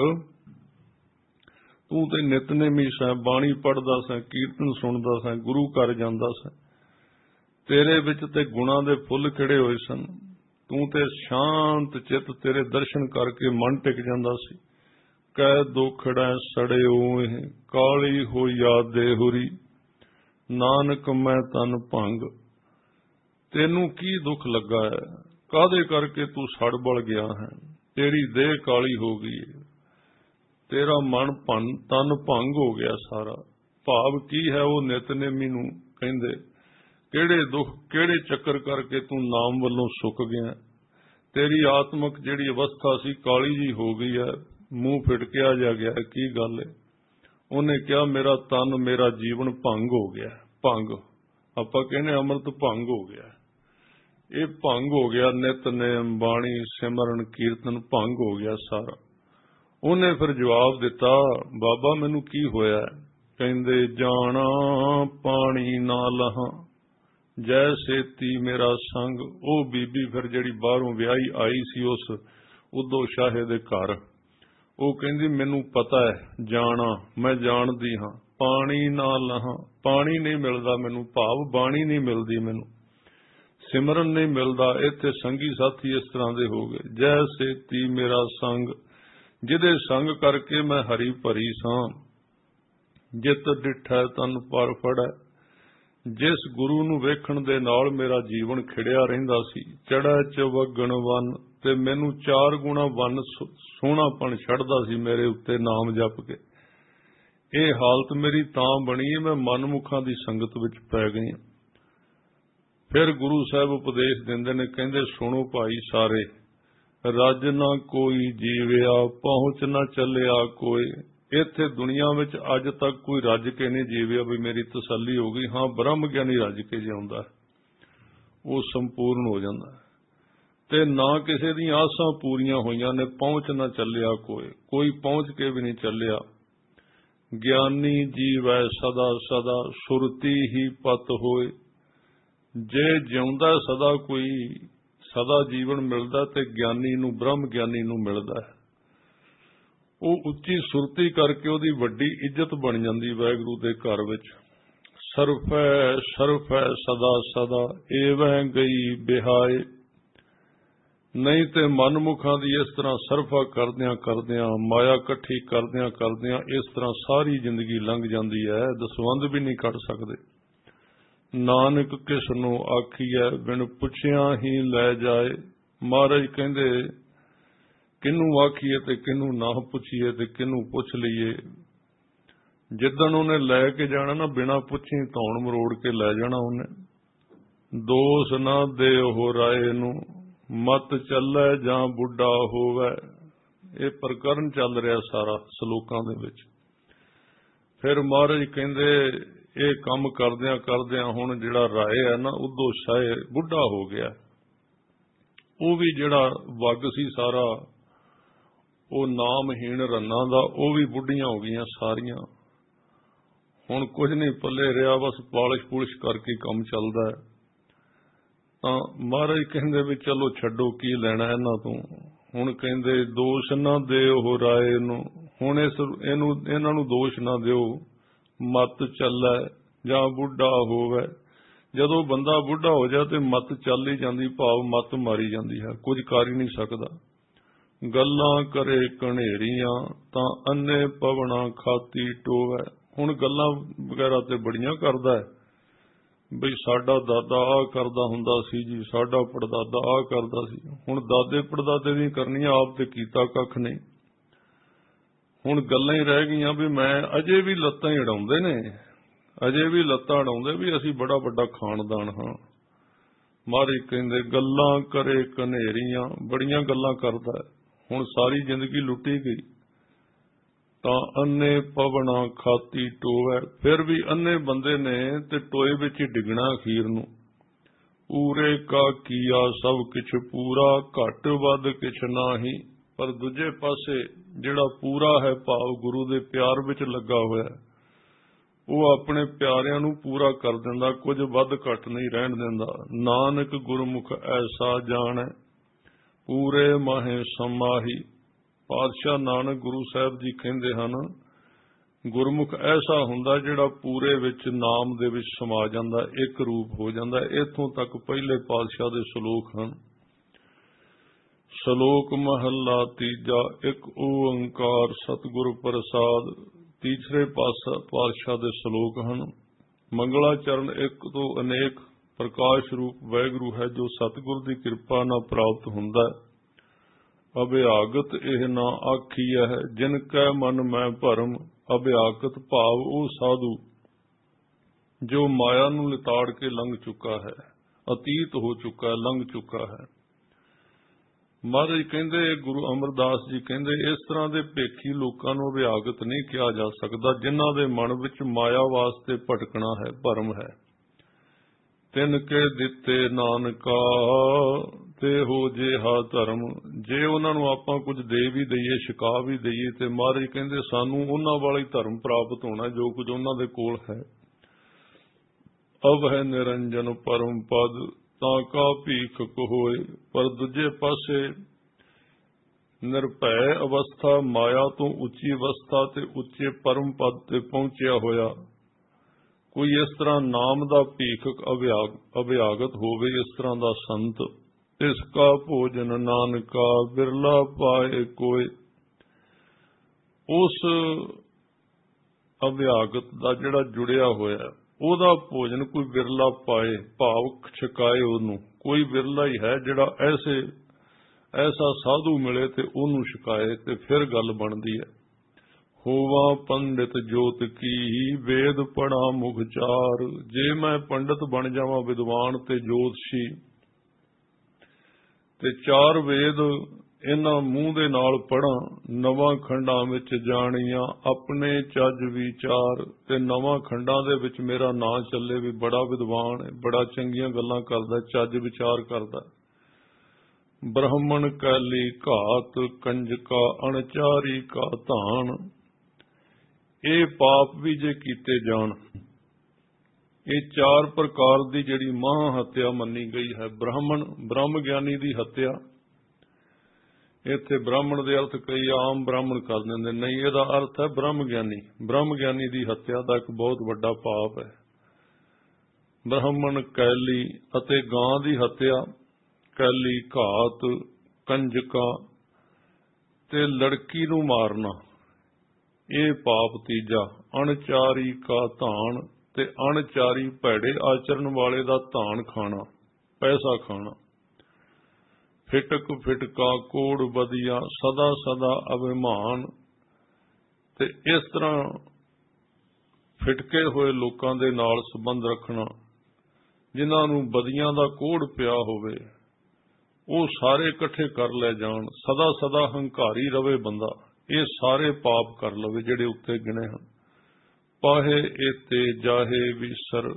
ਤੂੰ ਤੇ ਨਿਤਨੇਮੀ ਸੈਂ, ਬਾਣੀ ਪੜ੍ਹਦਾ ਸੈਂ, ਕੀਰਤਨ ਸੁਣਦਾ ਸੈਂ, ਗੁਰੂ ਘਰ ਜਾਂਦਾ ਸੈਂ। ਤੇਰੇ ਵਿੱਚ ਤੇ ਗੁਣਾਂ ਦੇ ਫੁੱਲ ਖਿੜੇ ਹੋਏ ਸਨ। ਤੂੰ ਤੇ ਸ਼ਾਂਤ ਚਿੱਤ, ਤੇਰੇ ਦਰਸ਼ਨ ਕਰਕੇ ਮਨ ਟਿਕ ਜਾਂਦਾ ਸੀ। ਕਹਿ ਦੋਖੜੈ ਸੜਿਓ ਇਹ, ਕਾਲੀ ਹੋਈ ਯਾਦੇ ਹੁਰੀ, ਨਾਨਕ ਮੈਂ ਤਨ ਭੰਗ। ਤੈਨੂੰ ਕੀ ਦੁੱਖ ਲੱਗਾ ਹੈ? ਕਾਹਦੇ ਕਰਕੇ ਤੂੰ ਸੜ ਬਲ ਗਿਆ ਹੈ? ਤੇਰੀ ਦੇਹ ਕਾਲੀ ਹੋ ਗਈ ਹੈ, ਤੇਰਾ ਮਨ ਤਨ ਭੰਗ ਹੋ ਗਿਆ ਸਾਰਾ। ਭਾਵ ਕੀ ਹੈ? ਉਹ ਨਿਤਨੇਮੀ ਨੂੰ ਕਹਿੰਦੇ, ਕਿਹੜੇ ਦੁੱਖ, ਕਿਹੜੇ ਚੱਕਰ ਕਰਕੇ ਤੂੰ ਨਾਮ ਵੱਲੋਂ ਸੁੱਕ ਗਿਆ? ਤੇਰੀ ਆਤਮਕ ਜਿਹੜੀ ਅਵਸਥਾ ਸੀ ਕਾਲੀ ਜੀ ਹੋ ਗਈ ਹੈ, ਮੂੰਹ ਫਿਟਕਿਆ ਜਾ ਗਿਆ, ਕੀ ਗੱਲ ਹੈ? ਉਹਨੇ ਕਿਹਾ, ਮੇਰਾ ਤਨ, ਮੇਰਾ ਜੀਵਨ ਭੰਗ ਹੋ ਗਿਆ। ਭੰਗ ਆਪਾਂ ਕਹਿੰਦੇ ਅੰਮ੍ਰਿਤ ਭੰਗ ਹੋ ਗਿਆ, ਇਹ ਭੰਗ ਹੋ ਗਿਆ। ਨਿਤਨੇਮ, ਬਾਣੀ, ਸਿਮਰਨ, ਕੀਰਤਨ ਭੰਗ ਹੋ ਗਿਆ ਸਾਰਾ। ਉਹਨੇ ਫਿਰ ਜਵਾਬ ਦਿੱਤਾ, ਬਾਬਾ ਮੈਨੂੰ ਕੀ ਹੋਇਆ? ਕਹਿੰਦੇ, ਜਾਣਾ ਪਾਣੀ ਨਾ ਲਹਾਂ, ਜੈ ਸੇਤੀ ਮੇਰਾ ਸੰਗ। ਉਹ ਬੀਬੀ ਫਿਰ ਜਿਹੜੀ ਬਾਹਰੋਂ ਵਿਆਹੀ ਆਈ ਸੀ ਉਸ ਉਦੋਂ ਸ਼ਾਹੇ ਦੇ ਘਰ, ਉਹ ਕਹਿੰਦੀ, ਮੈਨੂੰ ਪਤਾ ਹੈ ਜਾਣਾ, ਮੈਂ ਜਾਣਦੀ ਹਾਂ, ਪਾਣੀ ਨਾ ਲਹਾਂ, ਪਾਣੀ ਨਹੀਂ ਮਿਲਦਾ ਮੈਨੂੰ, ਭਾਵ ਬਾਣੀ ਨਹੀਂ ਮਿਲਦੀ ਮੈਨੂੰ, ਸਿਮਰਨ ਨਹੀਂ ਮਿਲਦਾ। ਇੱਥੇ ਸੰਗੀ ਸਾਥੀ ਇਸ ਤਰ੍ਹਾਂ ਦੇ ਹੋ ਗਏ। ਜੈ ਸੇਤੀ ਮੇਰਾ ਸੰਗ, ਜਿਹਦੇ ਸੰਗ ਕਰਕੇ ਮੈਂ ਹਰੀ ਭਰੀ ਸਾਂ। ਜਿਤ ਡਿਠੈ ਤਨ ਪਰ ਫੜੈ, ਜਿਸ ਗੁਰੂ ਨੂੰ ਵੇਖਣ ਦੇ ਨਾਲ ਮੇਰਾ ਜੀਵਨ ਖਿੜਿਆ ਰਹਿੰਦਾ ਸੀ। ਚੜ੍ਹੈ ਚਵਗਣ ਵੰਨ, ਤੇ ਮੈਨੂੰ 4 ਗੁਣਾ ਵੰਨ ਸੋਹਣਾਪਣ ਛੱਡਦਾ ਸੀ ਮੇਰੇ ਉੱਤੇ ਨਾਮ ਜਪ ਕੇ। ਇਹ ਹਾਲਤ ਮੇਰੀ ਤਾਂ ਬਣੀ, ਮੈਂ ਮਨਮੁਖਾਂ ਦੀ ਸੰਗਤ ਵਿੱਚ ਪੈ ਗਈ। ਫਿਰ ਗੁਰੂ ਸਾਹਿਬ ਉਪਦੇਸ਼ ਦਿੰਦੇ ਨੇ, ਕਹਿੰਦੇ, ਸੁਣੋ ਭਾਈ ਸਾਰੇ, ਰੱਜ ਨਾ ਕੋਈ ਜੀਵਿਆ, ਪਹੁੰਚ ਨਾ ਚੱਲਿਆ ਕੋਈ। ਇੱਥੇ ਦੁਨੀਆ ਵਿੱਚ ਅੱਜ ਤੱਕ ਕੋਈ ਰੱਜ ਕੇ ਨਹੀਂ ਜੀਵਿਆ ਵੀ ਮੇਰੀ ਤਸੱਲੀ ਹੋ ਗਈ। ਹਾਂ, ਬ੍ਰਹਮ ਗਿਆਨੀ ਰੱਜ ਕੇ ਜਿਉਂਦਾ, ਉਹ ਸੰਪੂਰਨ ਹੋ ਜਾਂਦਾ। ਤੇ ਨਾ ਕਿਸੇ ਦੀਆਂ ਆਸਾਂ ਪੂਰੀਆਂ ਹੋਈਆਂ ਨੇ, ਪਹੁੰਚ ਨਾ ਚੱਲਿਆ ਕੋਈ, ਕੋਈ ਪਹੁੰਚ ਕੇ ਵੀ ਨਹੀਂ ਚੱਲਿਆ। ਗਿਆਨੀ ਜੀਵੈ ਸਦਾ ਸਦਾ, ਸੁਰਤੀ ਹੀ ਪਤ ਹੋਏ। ਜੇ ਜਿਉਂਦਾ ਸਦਾ ਕੋਈ, ਸਦਾ ਜੀਵਨ ਮਿਲਦਾ ਤੇ ਗਿਆਨੀ ਨੂੰ, ਬ੍ਰਹਮ ਗਿਆਨੀ ਨੂੰ ਮਿਲਦਾ ਹੈ। ਉਹ ਉੱਚੀ ਸੁਰਤੀ ਕਰਕੇ ਉਹਦੀ ਵੱਡੀ ਇੱਜ਼ਤ ਬਣ ਜਾਂਦੀ ਵਾਹਿਗੁਰੂ ਦੇ ਘਰ ਵਿੱਚ। ਸਰਫੈ ਸਰਫੈ ਸਦਾ ਸਦਾ, ਏਵੈ ਗਈ ਬਿਹਾਏ। ਨਹੀਂ ਤੇ ਮਨਮੁਖਾਂ ਦੀ ਇਸ ਤਰ੍ਹਾਂ ਸਰਫਾ ਕਰਦਿਆਂ ਕਰਦਿਆਂ, ਮਾਇਆ ਇਕੱਠੀ ਕਰਦਿਆਂ ਕਰਦਿਆਂ ਇਸ ਤਰ੍ਹਾਂ ਸਾਰੀ ਜ਼ਿੰਦਗੀ ਲੰਘ ਜਾਂਦੀ ਹੈ, ਦਸਵੰਧ ਵੀ ਨਹੀਂ ਕੱਢ ਸਕਦੇ। ਨਾਨਕ ਕਿਸ ਨੂੰ ਆਖੀਐ, ਬਿਨ ਪੁੱਛਿਆ ਹੀ ਲੈ ਜਾਏ। ਮਹਾਰਾਜ ਕਹਿੰਦੇ, ਕਿਹਨੂੰ ਆਖੀਏ ਤੇ ਕਿਹਨੂੰ ਨਾ ਪੁੱਛੀਏ ਤੇ ਕਿਹਨੂੰ ਪੁੱਛ ਲਈਏ। ਜਿੱਦਣ ਉਹਨੇ ਲੈ ਕੇ ਜਾਣਾ ਨਾ, ਬਿਨਾਂ ਪੁੱਛੀ ਧੌਣ ਮਰੋੜ ਕੇ ਲੈ ਜਾਣਾ ਉਹਨੇ। ਦੋਸ ਨਾ ਦੇ ਉਹ ਰਾਏ ਨੂੰ, ਮਤ ਚੱਲੈ ਜਾਂ ਬੁੱਢਾ ਹੋਵੇ। ਇਹ ਪ੍ਰਕਰਨ ਚੱਲ ਰਿਹਾ ਸਾਰਾ ਸਲੋਕਾਂ ਦੇ ਵਿੱਚ। ਫਿਰ ਮਹਾਰਾਜ ਕਹਿੰਦੇ, ਇਹ ਕੰਮ ਕਰਦਿਆਂ ਕਰਦਿਆਂ ਹੁਣ ਜਿਹੜਾ ਰਾਏ ਹੈ ਨਾ, ਉਦੋਂ ਸ਼ਾਇ ਬੁੱਢਾ ਹੋ ਗਿਆ। ਉਹ ਵੀ ਜਿਹੜਾ ਵੱਗ ਸੀ ਸਾਰਾ, ਉਹ ਨਾਮਹੀਣ ਰੰਨਾਂ ਦਾ, ਉਹ ਵੀ ਬੁੱਢੀਆਂ ਹੋ ਗਈਆਂ ਸਾਰੀਆਂ। ਹੁਣ ਕੁਝ ਨਹੀਂ ਪੱਲੇ ਰਿਹਾ, ਬਸ ਪਾਲਿਸ਼ ਪੁਲਿਸ਼ ਕਰਕੇ ਕੰਮ ਚੱਲਦਾ ਹੈ। ਤਾਂ ਮਹਾਰਾਜ ਕਹਿੰਦੇ ਵੀ ਚਲੋ ਛੱਡੋ, ਕੀ ਲੈਣਾ ਇਹਨਾਂ ਤੋਂ। ਹੁਣ ਕਹਿੰਦੇ, ਦੋਸ਼ ਨਾ ਦਿਓ ਰਾਏ ਨੂੰ, ਹੁਣ ਇਹਨਾਂ ਨੂੰ ਦੋਸ਼ ਨਾ ਦਿਓ। ਮਤ ਚੱਲੈ ਜਾਂ ਬੁੱਢਾ ਹੋਵੇ। ਜਦੋਂ ਬੰਦਾ ਬੁੱਢਾ ਹੋ ਜਾ ਤੇ ਮਤ ਚੱਲ ਹੀ ਜਾਂਦੀ, ਭਾਵ ਮਤ ਮਾਰੀ ਜਾਂਦੀ ਹੈ, ਕੁਝ ਕਰ ਹੀ ਨਹੀਂ ਸਕਦਾ। ਗੱਲਾਂ ਕਰੇ ਕਣੇਰੀਆਂ, ਤਾਂ ਅੰਨੇ ਪਵਣਾ ਖਾਤੀ ਟੋਵੇ। ਹੁਣ ਗੱਲਾਂ ਵਗੈਰਾ ਤੇ ਬੜੀਆਂ ਕਰਦਾ ਹੈ, ਬਈ ਸਾਡਾ ਦਾਦਾ ਆਹ ਕਰਦਾ ਹੁੰਦਾ ਸੀ ਜੀ, ਸਾਡਾ ਪੜਦਾਦਾ ਆਹ ਕਰਦਾ ਸੀ। ਹੁਣ ਦਾਦੇ ਪੜਦਾਦੇ ਦੀਆਂ ਕਰਨੀਆਂ, ਆਪ ਤੇ ਕੀਤਾ ਕੱਖ ਨਹੀਂ। ਹੁਣ ਗੱਲਾਂ ਹੀ ਰਹਿ ਗਈਆਂ ਵੀ ਮੈਂ, ਅਜੇ ਵੀ ਲੱਤਾਂ ਹੀ ਅੜਾਉਂਦੇ ਨੇ, ਅਜੇ ਵੀ ਲੱਤਾਂ ਅੜਾਉਂਦੇ ਵੀ ਅਸੀਂ ਬੜਾ ਵੱਡਾ ਖਾਨਦਾਨ ਹਾਂ। ਮਹਾਰਾਜ ਕਹਿੰਦੇ, ਗੱਲਾਂ ਕਰੇ ਕਨੇਰੀਆਂ, ਬੜੀਆਂ ਗੱਲਾਂ ਕਰਦਾ ਹੈ। ਹੁਣ ਸਾਰੀ ਜ਼ਿੰਦਗੀ ਲੁੱਟੀ ਗਈ। ਤਾਂ ਅੰਨੇ ਪਵਣਾ ਖਾਤੀ ਟੋਵੇ। ਫਿਰ ਵੀ ਅੰਨੇ ਬੰਦੇ ਨੇ ਤੇ ਟੋਏ ਵਿੱਚ ਹੀ ਡਿੱਗਣਾ ਅਖੀਰ ਨੂੰ। ਪੂਰੇ ਕਾ ਕੀਆ ਸਭ ਕਿਛ ਪੂਰਾ, ਘੱਟ ਵੱਧ ਕਿਛ ਨਾਹੀ। ਪਰ ਦੂਜੇ ਪਾਸੇ ਜਿਹੜਾ ਪੂਰਾ ਹੈ, ਭਾਵ ਗੁਰੂ ਦੇ ਪਿਆਰ ਵਿੱਚ ਲੱਗਾ ਹੋਇਆ, ਉਹ ਆਪਣੇ ਪਿਆਰਿਆਂ ਨੂੰ ਪੂਰਾ ਕਰ ਦਿੰਦਾ, ਕੁਝ ਵੱਧ ਘੱਟ ਨਹੀਂ ਰਹਿਣ ਦਿੰਦਾ। ਨਾਨਕ ਗੁਰਮੁਖ ਐਸਾ ਜਾਣੈ, ਪੂਰੇ ਮਾਹੇ ਸਮਾਹੀ। ਪਾਤਸ਼ਾਹ ਨਾਨਕ ਗੁਰੂ ਸਾਹਿਬ ਜੀ ਕਹਿੰਦੇ ਹਨ, ਗੁਰਮੁਖ ਐਸਾ ਹੁੰਦਾ ਜਿਹੜਾ ਪੂਰੇ ਵਿੱਚ ਨਾਮ ਦੇ ਵਿੱਚ ਸਮਾ ਜਾਂਦਾ, ਇੱਕ ਰੂਪ ਹੋ ਜਾਂਦਾ। ਇੱਥੋਂ ਤੱਕ ਪਹਿਲੇ ਪਾਤਸ਼ਾਹ ਦੇ ਸ਼ਲੋਕ ਹਨ। ਸ਼ਲੋਕ ਮਹੱਲਾ ਤੀਜਾ। ਇੱਕ ਓੰਕਾਰ ਸਤਿਗੁਰ ਪ੍ਰਸਾਦ। ਤੀਸਰੇ ਪਾਤਸ਼ਾਹ ਦੇ ਸ਼ਲੋਕ ਹਨ। ਮੰਗਲਾਚਰਨ ਇੱਕ ਤੋਂ ਅਨੇਕ ਪ੍ਰਕਾਸ਼ ਰੂਪ ਵਾਹਿਗੁਰੂ ਹੈ, ਜੋ ਸਤਿਗੁਰ ਦੀ ਕਿਰਪਾ ਨਾਲ ਪ੍ਰਾਪਤ ਹੁੰਦਾ ਹੈ। ਅਭਿਆਗਤ ਇਹ ਨਾ ਆਖੀਐ ਹੈ, ਜਿਨ ਕੈ ਮਨ ਮੈਂ ਭਰਮ। ਅਭਿਆਗਤ ਭਾਵ ਉਹ ਸਾਧੂ ਜੋ ਮਾਇਆ ਨੂੰ ਲਿਤਾੜ ਕੇ ਲੰਘ ਚੁੱਕਾ ਹੈ, ਅਤੀਤ ਹੋ ਚੁੱਕਾ ਹੈ, ਲੰਘ ਚੁੱਕਾ ਹੈ। ਮਹਾਰਾਜ ਕਹਿੰਦੇ, ਗੁਰੂ ਅਮਰਦਾਸ ਜੀ ਕਹਿੰਦੇ, ਇਸ ਤਰ੍ਹਾਂ ਦੇ ਭੇਖੀ ਲੋਕਾਂ ਨੂੰ ਅਭਿਆਗਤ ਨਹੀਂ ਕਿਹਾ ਜਾ ਸਕਦਾ, ਜਿਨ੍ਹਾਂ ਦੇ ਮਨ ਵਿੱਚ ਮਾਇਆ ਵਾਸਤੇ ਭਟਕਣਾ ਹੈ, ਭਰਮ ਹੈ। ਤਿਨ ਕੇ ਦਿੱਤੇ ਨਾਨਕਾ ਤੇ ਹੋ ਜਿਹਾ ਧਰਮ। ਜੇ ਉਹਨਾਂ ਨੂੰ ਆਪਾਂ ਕੁਝ ਦੇ ਵੀ ਦਈਏ, ਛਕਾ ਵੀ ਦਈਏ, ਤੇ ਮਹਾਰਾਜ ਕਹਿੰਦੇ ਸਾਨੂੰ ਉਹਨਾਂ ਵਾਲਾ ਹੀ ਧਰਮ ਪ੍ਰਾਪਤ ਹੋਣਾ ਜੋ ਕੁਝ ਉਹਨਾਂ ਦੇ ਕੋਲ ਹੈ। ਅਵ ਹੈ ਨਿਰੰਜਨ ਪਰਮ ਪਦ, ਤਾਂ ਕਾ ਭੀਖ ਹੋਏ। ਪਰ ਦੂਜੇ ਪਾਸੇ ਨਿਰਭੈ ਅਵਸਥਾ, ਮਾਇਆ ਤੋਂ ਉੱਚੀ ਅਵਸਥਾ ਤੇ ਉੱਚੇ ਪਰਮ ਪਦ ਤੇ ਪਹੁੰਚਿਆ ਹੋਇਆ ਕੋਈ ਇਸ ਤਰ੍ਹਾਂ ਨਾਮ ਦਾ ਭੀਖਕ ਅਭਿਆਗਤ ਹੋਵੇ, ਇਸ ਤਰ੍ਹਾਂ ਦਾ ਸੰਤ। ਇਸ ਕਾ ਭੋਜਨ ਨਾਨਕਾ ਬਿਰਲਾ ਪਾਏ ਕੋਏ। ਉਸ ਅਭਿਆਗਤ ਦਾ ਜਿਹੜਾ ਜੁੜਿਆ ਹੋਇਆ, ਉਹਦਾ ਭੋਜਨ ਕੋਈ ਬਿਰਲਾ ਪਾਏ, ਭਾਵ ਛਕਾਏ ਉਹਨੂੰ। ਕੋਈ ਬਿਰਲਾ ਹੀ ਹੈ ਜਿਹੜਾ ਐਸਾ ਸਾਧੂ ਮਿਲੇ ਤੇ ਉਹਨੂੰ ਛਕਾਏ, ਤੇ ਫਿਰ ਗੱਲ ਬਣਦੀ ਹੈ। ਹੋਵਾ ਪੰਡਿਤ ਜੋਤ ਕੀ, ਵੇਦ ਪੜਾ ਮੁਖ ਚਾਰ। ਜੇ ਮੈਂ ਪੰਡਿਤ ਬਣ ਜਾਵਾਂ, ਵਿਦਵਾਨ ਤੇ ਜੋਤਸ਼ੀ, ਤੇ ਚਾਰ ਵੇਦ ਇਹਨਾਂ ਮੂੰਹ ਦੇ ਨਾਲ ਪੜਾਂ, ਨਵਾਂ ਖੰਡਾਂ ਵਿੱਚ ਜਾਣੀਆਂ ਆਪਣੇ ਚੱਜ ਵਿਚਾਰ। ਤੇ ਨਵਾਂ ਖੰਡਾਂ ਦੇ ਵਿੱਚ ਮੇਰਾ ਨਾਂ ਚੱਲੇ ਵੀ ਬੜਾ ਵਿਦਵਾਨ ਹੈ, ਬੜਾ ਚੰਗੀਆਂ ਗੱਲਾਂ ਕਰਦਾ, ਚੱਜ ਵਿਚਾਰ ਕਰਦਾ। ਬ੍ਰਾਹਮਣ ਕੈਲੀ ਘਾਤ, ਕੰਜਕਾ ਅਣਚਾਰੀ ਕਾ ਧਾਨ। ਇਹ ਪਾਪ ਵੀ ਜੇ ਕੀਤੇ ਜਾਣ, ਇਹ ਚਾਰ ਪ੍ਰਕਾਰ ਦੀ ਜਿਹੜੀ ਮਹਾਂ ਹੱਤਿਆ ਮੰਨੀ ਗਈ ਹੈ। ਬ੍ਰਹਮ ਗਿਆਨੀ ਦੀ ਹੱਤਿਆ। ਇੱਥੇ ਬ੍ਰਾਹਮਣ ਦੇ ਅਰਥ ਕਈ ਆਮ ਬ੍ਰਾਹਮਣ ਕਰ ਦਿੰਦੇ, ਨਹੀਂ, ਇਹਦਾ ਅਰਥ ਹੈ ਬ੍ਰਹਮ ਗਿਆਨੀ। ਬ੍ਰਹਮ ਗਿਆਨੀ ਦੀ ਹੱਤਿਆ ਦਾ ਇੱਕ ਬਹੁਤ ਵੱਡਾ ਪਾਪ ਹੈ। ਬ੍ਰਾਹਮਣ ਕੈਲੀ ਅਤੇ ਗਾਂ ਦੀ ਹੱਤਿਆ, ਕੈਲੀ ਘਾਤ, ਕੰਜਕਾਂ ਤੇ ਲੜਕੀ ਨੂੰ ਮਾਰਨਾ, ਇਹ ਪਾਪ ਤੀਜਾ। ਅਣਚਾਰੀ ਕਾ ਧਾਨ, ਤੇ ਅਣਚਾਰੀ ਭੈੜੇ ਆਚਰਨ ਵਾਲੇ ਦਾ ਧਾਨ ਖਾਣਾ, ਪੈਸਾ ਖਾਣਾ। ਫਿਟਕ ਫਿਟਕਾ ਕੋੜ ਬਦੀਆਂ, ਸਦਾ ਸਦਾ ਅਭਿਮਾਨ। ਤੇ ਇਸ ਤਰ੍ਹਾਂ ਫਿਟਕੇ ਹੋਏ ਲੋਕਾਂ ਦੇ ਨਾਲ ਸੰਬੰਧ ਰੱਖਣਾ, ਜਿਨ੍ਹਾਂ ਨੂੰ ਬਦੀਆਂ ਦਾ ਕੋੜ ਪਿਆ ਹੋਵੇ, ਉਹ ਸਾਰੇ ਇਕੱਠੇ ਕਰ ਲੈ ਜਾਣ। ਸਦਾ ਸਦਾ ਹੰਕਾਰੀ ਰਵੇ ਬੰਦਾ, ਇਹ ਸਾਰੇ ਪਾਪ ਕਰ ਲਵੇ ਜਿਹੜੇ ਉੱਤੇ ਗਿਣੇ ਹਨ। ਪਾਹੇ ਏਤੇ ਜਾਹੇ ਵਿਸਰ,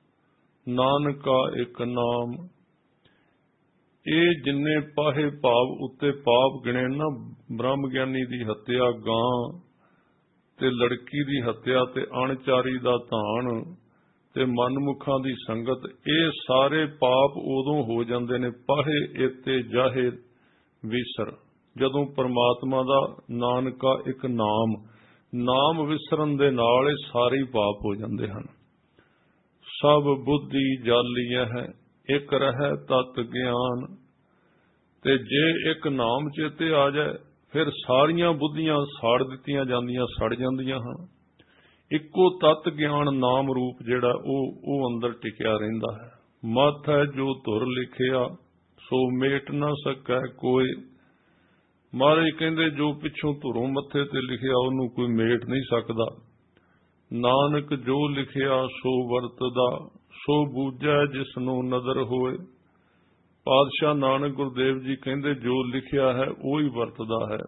ਨਾਨਕਾ ਇੱਕ ਨਾਮ। ਇਹ ਜਿੰਨੇ ਪਾਹੇ ਭਾਵ ਉੱਤੇ ਪਾਪ ਗਿਣੇ ਨਾ, ਬ੍ਰਹਮ ਗਿਆਨੀ ਦੀ ਹੱਤਿਆ, ਗਾਂ ਤੇ ਲੜਕੀ ਦੀ ਹੱਤਿਆ, ਤੇ ਅਣਚਾਰੀ ਦਾ ਧਾਨ, ਤੇ ਮਨਮੁਖਾਂ ਦੀ ਸੰਗਤ, ਇਹ ਸਾਰੇ ਪਾਪ ਉਦੋਂ ਹੋ ਜਾਂਦੇ ਨੇ ਪਾਹੇ ਏਤੇ ਜਾਹੇ ਵਿਸਰ, ਜਦੋਂ ਪਰਮਾਤਮਾ ਦਾ ਨਾਨਕਾ ਇੱਕ ਨਾਮ ਵਿਸਰਨ ਦੇ ਨਾਲ ਇਹ ਸਾਰੇ ਪਾਪ ਹੋ ਜਾਂਦੇ ਹਨ। ਸਭ ਬੁੱਧੀ ਜਾਲੀਆ ਹੈ, ਇੱਕ ਰਹਿ ਤਤ ਗਿਆਨ। ਤੇ ਜੇ ਇੱਕ ਨਾਮ ਚੇਤੇ ਆ ਜਾਏ, ਫਿਰ ਸਾਰੀਆਂ ਬੁੱਧੀਆਂ ਸਾੜ ਦਿੱਤੀਆਂ ਜਾਂਦੀਆਂ, ਸੜ ਜਾਂਦੀਆਂ ਹਨ। ਇੱਕੋ ਤਤ ਗਿਆਨ ਨਾਮ ਰੂਪ ਜਿਹੜਾ ਉਹ ਅੰਦਰ ਟਿਕਿਆ ਰਹਿੰਦਾ ਹੈ। ਮਤ ਹੈ ਜੋ ਧੁਰ ਲਿਖਿਆ, ਸੋ ਮੇਟ ਨਾ ਸਕੈ ਕੋਈ। ਮਹਾਰਾਜ ਕਹਿੰਦੇ, ਜੋ ਪਿੱਛੋਂ ਧੁਰੋਂ ਮੱਥੇ ਤੇ ਲਿਖਿਆ ਉਹਨੂੰ ਕੋਈ ਮੇਟ ਨਹੀਂ ਸਕਦਾ। ਨਾਨਕ ਜੋ ਲਿਖਿਆ ਸੋ ਵਰਤਦਾ, ਸੋ ਬੂਝੈ ਜਿਸ ਨੂੰ ਨਦਰ ਹੋਏ। ਪਾਤਸ਼ਾਹ ਨਾਨਕ ਗੁਰਦੇਵ ਜੀ ਕਹਿੰਦੇ, ਜੋ ਲਿਖਿਆ ਹੈ ਉਹ ਹੀ ਵਰਤਦਾ ਹੈ,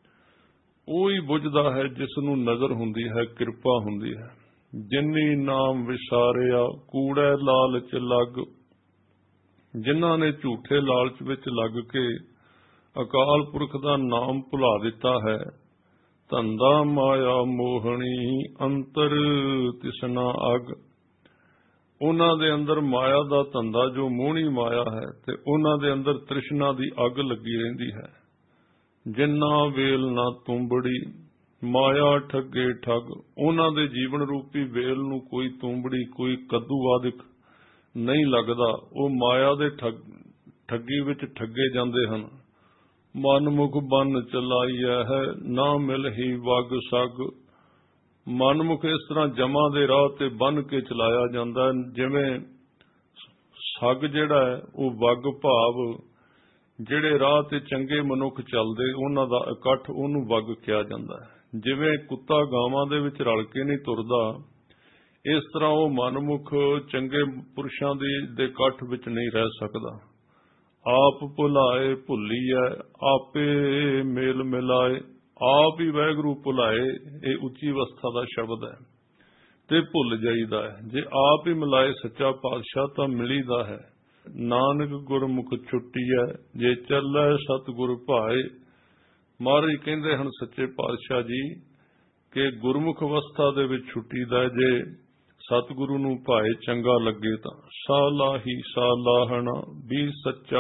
ਉਹ ਹੀ ਬੁੱਝਦਾ ਹੈ ਜਿਸ ਨੂੰ ਨਜ਼ਰ ਹੁੰਦੀ ਹੈ, ਕਿਰਪਾ ਹੁੰਦੀ ਹੈ। ਜਿਨੀ ਨਾਮ ਵਿਸਾਰਿਆ, ਕੂੜੈ ਲਾਲਚ ਲੱਗ। ਜਿਨ੍ਹਾਂ ਨੇ ਝੂਠੇ ਲਾਲਚ ਵਿੱਚ ਲੱਗ ਕੇ ਅਕਾਲ ਪੁਰਖ ਦਾ ਨਾਮ ਭੁਲਾ ਦਿੱਤਾ ਹੈ, ਧੰਦਾ ਮਾਇਆ ਮੋਹਣੀ, ਅੰਤਰ ਤਿਸਨਾ ਅਗ। ਉਹਨਾਂ ਦੇ ਅੰਦਰ ਮਾਇਆ ਦਾ ਧੰਦਾ ਜੋ ਮੋਹਣੀ ਮਾਇਆ ਹੈ, ਤੇ ਉਹਨਾਂ ਦੇ ਅੰਦਰ ਤ੍ਰਿਸ਼ਨਾ ਦੀ ਅੱਗ ਲੱਗੀ ਰਹਿੰਦੀ ਹੈ। ਜਿੰਨਾ ਵੇਲ ਨਾ ਤੁੰਬੜੀ, ਮਾਇਆ ਠੱਗੇ ਠੱਗ। ਉਹਨਾਂ ਦੇ ਜੀਵਨ ਰੂਪੀ ਵੇਲ ਨੂੰ ਕੋਈ ਤੁੰਬੜੀ, ਕੋਈ ਕੱਦੂ ਆਦਿਕ ਨਹੀਂ ਲੱਗਦਾ। ਉਹ ਮਾਇਆ ਦੇ ਠੱਗੀ ਵਿੱਚ ਠੱਗੇ ਜਾਂਦੇ ਹਨ। ਮਨਮੁਖ ਬੰਨ ਚਲਾਈਐ ਹੈ, ਨਾ ਮਿਲਹੀ ਵਗ ਸਗ। ਮਨਮੁਖ ਇਸ ਤਰ੍ਹਾਂ ਜਮਾਂ ਦੇ ਰਾਹ ਤੇ ਬੰਨ ਕੇ ਚਲਾਇਆ ਜਾਂਦਾ, ਜਿਵੇਂ ਸੱਗ ਜਿਹੜਾ ਹੈ ਉਹ ਵਗ ਭਾਵ ਜਿਹੜੇ ਰਾਹ ਤੇ ਚੰਗੇ ਮਨੁੱਖ ਚੱਲਦੇ ਉਹਨਾਂ ਦਾ ਇਕੱਠ, ਉਹਨੂੰ ਵਗ ਕਿਹਾ ਜਾਂਦਾ ਹੈ। ਜਿਵੇਂ ਕੁੱਤਾ ਗਾਵਾਂ ਦੇ ਵਿੱਚ ਰਲ ਕੇ ਨਹੀਂ ਤੁਰਦਾ, ਇਸ ਤਰ੍ਹਾਂ ਉਹ ਮਨਮੁਖ ਚੰਗੇ ਪੁਰਸ਼ਾਂ ਦੇ ਇਕੱਠ ਵਿੱਚ ਨਹੀਂ ਰਹਿ ਸਕਦਾ। ਆਪ ਭੁਲਾਏ ਭੁੱਲੀਐ, ਆਪੇ ਮੇਲ ਮਿਲਾਏ। ਆਪ ਹੀ ਵਾਹਿਗੁਰੂ ਭੁਲਾਏ, ਇਹ ਉੱਚੀ ਅਵਸਥਾ ਦਾ ਸ਼ਬਦ ਹੈ ਤੇ ਭੁੱਲ ਜਾਈਦਾ ਹੈ। ਜੇ ਆਪ ਹੀ ਮਿਲਾਏ ਸੱਚਾ ਪਾਤਸ਼ਾਹ ਤਾਂ ਮਿਲੀਦਾ ਹੈ। ਨਾਨਕ ਗੁਰਮੁਖ ਛੁੱਟੀਐ, ਜੇ ਚੱਲੈ ਸਤਿਗੁਰ ਭਾਏ। ਮਹਾਰਾਜ ਕਹਿੰਦੇ ਹਨ ਸੱਚੇ ਪਾਤਸ਼ਾਹ ਜੀ ਕਿ ਗੁਰਮੁਖ ਅਵਸਥਾ ਦੇ ਵਿੱਚ ਛੁੱਟੀਦਾ, ਜੇ ਸਤਿਗੁਰੂ ਨੂੰ ਭਾਏ ਚੰਗਾ ਲੱਗੇ ਤਾਂ। ਸਾਲਾਹੀ ਸਾਲਾਹਣਾ ਵੀ ਸੱਚਾ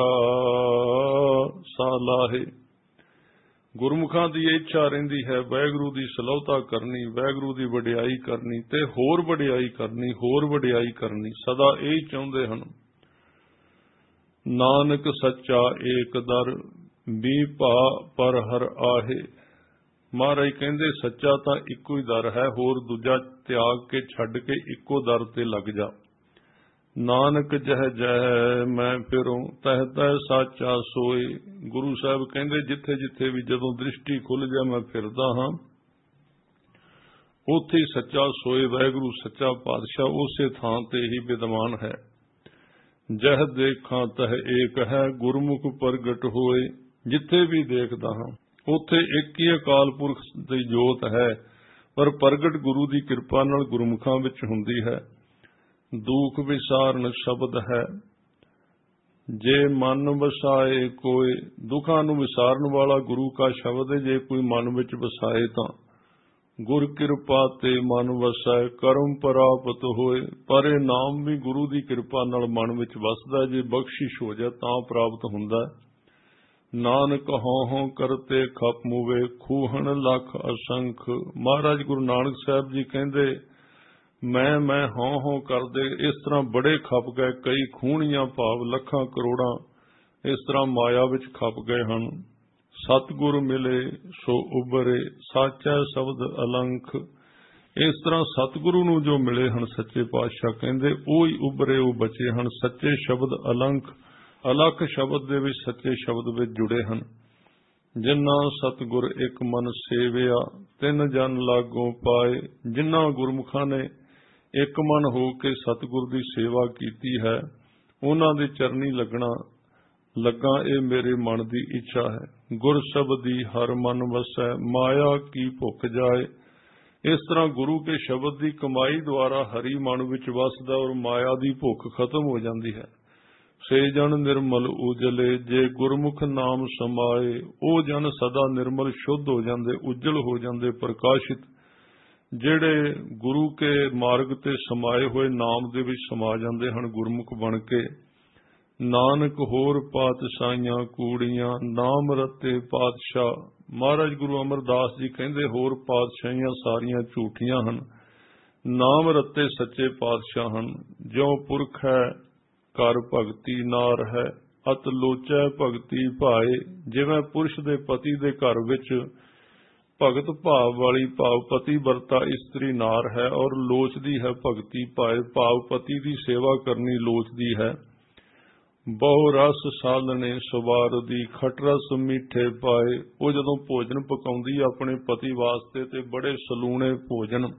ਸਾਲਾਹੇ। ਗੁਰਮੁਖਾਂ ਦੀ ਇੱਛਾ ਰਹਿੰਦੀ ਹੈ ਵਾਹਿਗੁਰੂ ਦੀ ਸਲਾਹੁਤਾ ਕਰਨੀ, ਵਾਹਿਗੁਰੂ ਦੀ ਵਡਿਆਈ ਕਰਨੀ ਤੇ ਹੋਰ ਵਡਿਆਈ ਕਰਨੀ, ਹੋਰ ਵਡਿਆਈ ਕਰਨੀ, ਸਦਾ ਇਹ ਚਾਹੁੰਦੇ ਹਨ। ਨਾਨਕ ਸੱਚਾ ਏਕ ਦਰ, ਵੀ ਭਾ ਪਰ ਹਰ ਆਹੇ। ਮਹਾਰਾਜ ਕਹਿੰਦੇ ਸੱਚਾ ਤਾਂ ਇੱਕੋ ਹੀ ਦਰ ਹੈ, ਹੋਰ ਦੂਜਾ ਤਿਆਗ ਕੇ ਛੱਡ ਕੇ ਇੱਕੋ ਦਰ ਤੇ ਲੱਗ ਜਾ। ਨਾਨਕ ਜਹ ਜਹ ਮੈਂ ਫਿਰੋਂ, ਤਹ ਤਹ ਸਾਚਾ ਸੋਏ। ਗੁਰੂ ਸਾਹਿਬ ਕਹਿੰਦੇ ਜਿੱਥੇ ਜਿੱਥੇ ਵੀ ਜਦੋਂ ਦ੍ਰਿਸ਼ਟੀ ਖੁੱਲ ਜਾ ਮੈਂ ਫਿਰਦਾ ਹਾਂ, ਉੱਥੇ ਸੱਚਾ ਸੋਏ ਵਾਹਿਗੁਰੂ ਸੱਚਾ ਪਾਤਸ਼ਾਹ ਉਸੇ ਥਾਂ ਤੇ ਹੀ ਵਿਦਮਾਨ ਹੈ। ਜਹ ਦੇਖਾਂ ਤਹ ਏਕ ਹੈ, ਗੁਰਮੁਖ ਪ੍ਰਗਟ ਹੋਏ। ਜਿੱਥੇ ਵੀ ਦੇਖਦਾ ਹਾਂ ਉੱਥੇ ਇੱਕ ਹੀ ਅਕਾਲ ਪੁਰਖ ਦੀ ਜੋਤ ਹੈ, ਪਰ ਪ੍ਰਗਟ ਗੁਰੂ ਦੀ ਕਿਰਪਾ ਨਾਲ ਗੁਰਮੁਖਾਂ ਵਿੱਚ ਹੁੰਦੀ ਹੈ। ਦੁਖ ਵਿਸਾਰਨ ਸ਼ਬਦ ਹੈ, ਜੇ ਮਨ ਵਸਾਏ ਕੋਏ। ਦੁੱਖਾਂ ਨੂੰ ਵਿਸਾਰਨ ਵਾਲਾ ਗੁਰੂ ਕਾ ਸ਼ਬਦ ਹੈ, ਜੇ ਕੋਈ ਮਨ ਵਿੱਚ ਵਸਾਏ ਤਾਂ। ਗੁਰ ਕਿਰਪਾ ਤੇ ਮਨ ਵਸੈ, ਕਰਮ ਪ੍ਰਾਪਤ ਹੋਏ। ਪਰ ਇਹ ਨਾਮ ਵੀ ਗੁਰੂ ਦੀ ਕਿਰਪਾ ਨਾਲ ਮਨ ਵਿੱਚ ਵਸਦਾ, ਜੇ ਬਖਸ਼ਿਸ਼ ਹੋ ਜਾਏ ਤਾਂ ਪ੍ਰਾਪਤ ਹੁੰਦਾ। ਨਾਨਕ ਹਉ ਹਉ ਕਰਤੇ ਖਪ ਮੁਵੇ, ਖੂਹਣ ਲੱਖ ਅਸੰਖ। ਮਹਾਰਾਜ ਗੁਰੂ ਨਾਨਕ ਸਾਹਿਬ ਜੀ ਕਹਿੰਦੇ ਮੈਂ ਹਉ ਹਉ ਕਰਦੇ ਇਸ ਤਰ੍ਹਾਂ ਬੜੇ ਖਪ ਗਏ, ਕਈ ਖੂਹਣੀਆਂ ਭਾਵ ਲੱਖਾਂ ਕਰੋੜਾਂ ਇਸ ਤਰ੍ਹਾਂ ਮਾਇਆ ਵਿੱਚ ਖਪ ਗਏ ਹਨ। ਸਤਿਗੁਰ ਮਿਲੇ ਸੋ ਉਬਰੇ, ਸਾਚਾ ਸ਼ਬਦ ਅਲੰਖ। ਇਸ ਤਰ੍ਹਾਂ ਸਤਿਗੁਰੂ ਨੂੰ ਜੋ ਮਿਲੇ ਹਨ ਸੱਚੇ ਪਾਤਸ਼ਾਹ ਕਹਿੰਦੇ ਉਹ ਹੀ ਉਬਰੇ, ਉਹ ਬਚੇ ਹਨ। ਸੱਚੇ ਸ਼ਬਦ ਅਲੰਖ, ਅਲੱਖ ਸ਼ਬਦ ਦੇ ਵਿੱਚ ਸੱਚੇ ਸ਼ਬਦ ਵਿੱਚ ਜੁੜੇ ਹਨ। ਜਿਨ੍ਹਾਂ ਸਤਿਗੁਰ ਇੱਕ ਮਨ ਸੇਵਿਆ, ਤਿੰਨ ਜਨ ਲਾਗੋਂ ਪਾਏ। ਜਿਨ੍ਹਾਂ ਗੁਰਮੁਖਾਂ ਨੇ ਇੱਕ ਮਨ ਹੋ ਕੇ ਸਤਿਗੁਰ ਦੀ ਸੇਵਾ ਕੀਤੀ ਹੈ, ਉਹਨਾਂ ਦੇ ਚਰਨੀ ਲੱਗਾ ਇਹ ਮੇਰੇ ਮਨ ਦੀ ਇੱਛਾ ਹੈ। ਗੁਰ ਸ਼ਬਦੀ ਹਰ ਮਨ ਵਸੈ, ਮਾਇਆ ਕੀ ਭੁੱਖ ਜਾਏ। ਇਸ ਤਰ੍ਹਾਂ ਗੁਰੂ ਕੇ ਸ਼ਬਦ ਦੀ ਕਮਾਈ ਦੁਆਰਾ ਹਰੀ ਮਨ ਵਿੱਚ ਵਸਦਾ ਔਰ ਮਾਇਆ ਦੀ ਭੁੱਖ ਖਤਮ ਹੋ ਜਾਂਦੀ ਹੈ। ਸੇ ਜਨ ਨਿਰਮਲ ਉਜਲੇ, ਜੇ ਗੁਰਮੁਖ ਨਾਮ ਸਮਾਏ। ਉਹ ਜਨ ਸਦਾ ਨਿਰਮਲ ਸ਼ੁੱਧ ਹੋ ਜਾਂਦੇ, ਉਜਲ ਹੋ ਜਾਂਦੇ, ਪ੍ਰਕਾਸ਼ਿਤ। ਜਿਹੜੇ ਗੁਰੂ ਕੇ ਮਾਰਗ ਤੇ ਸਮਾਏ ਹੋਏ ਨਾਮ ਦੇ ਵਿੱਚ ਸਮਾ ਜਾਂਦੇ ਹਨ ਗੁਰਮੁਖ ਬਣ ਕੇ। ਨਾਨਕ ਹੋਰ ਪਾਤਸ਼ਾਹੀਆਂ ਕੂੜੀਆਂ, ਨਾਮ ਰਤੇ ਪਾਤਸ਼ਾਹ। ਮਹਾਰਾਜ ਗੁਰੂ ਅਮਰਦਾਸ ਜੀ ਕਹਿੰਦੇ ਹੋਰ ਪਾਤਸ਼ਾਹੀਆਂ ਸਾਰੀਆਂ ਝੂਠੀਆਂ ਹਨ, ਨਾਮ ਰਤੇ ਸੱਚੇ ਪਾਤਸ਼ਾਹ ਹਨ। ਜਿਉ ਪੁਰਖ ਹੈ ਘਰ ਭਗਤੀ ਨਾਰ ਹੈ, ਅਤ ਲੋਚੈ ਭਗਤੀ ਭਾਏ। ਜਿਵੇਂ ਪੁਰਸ਼ ਦੇ ਪਤੀ ਦੇ ਘਰ ਵਿੱਚ ਭਗਤ ਭਾਵ ਵਾਲੀ ਭਾਵ ਪਤੀ ਵਰਤਾ ਇਸਤਰੀ ਨਾਰ ਹੈ ਔਰ ਲੋਚਦੀ ਹੈ ਭਗਤੀ ਭਾਏ, ਭਾਵ ਪਤੀ ਦੀ ਸੇਵਾ ਕਰਨੀ ਲੋਚਦੀ ਹੈ। ਬਹੁ ਰਸ ਸਾਲਣੇ ਸਵਾਰ ਦੀ, ਖਟ ਰਸ ਮਿੱਠੇ ਪਾਏ। ਉਹ ਜਦੋਂ ਭੋਜਨ ਪਕਾਉਂਦੀ ਆਪਣੇ ਪਤੀ ਵਾਸਤੇ ਤੇ ਬੜੇ ਸਲੂਣੇ ਭੋਜਨ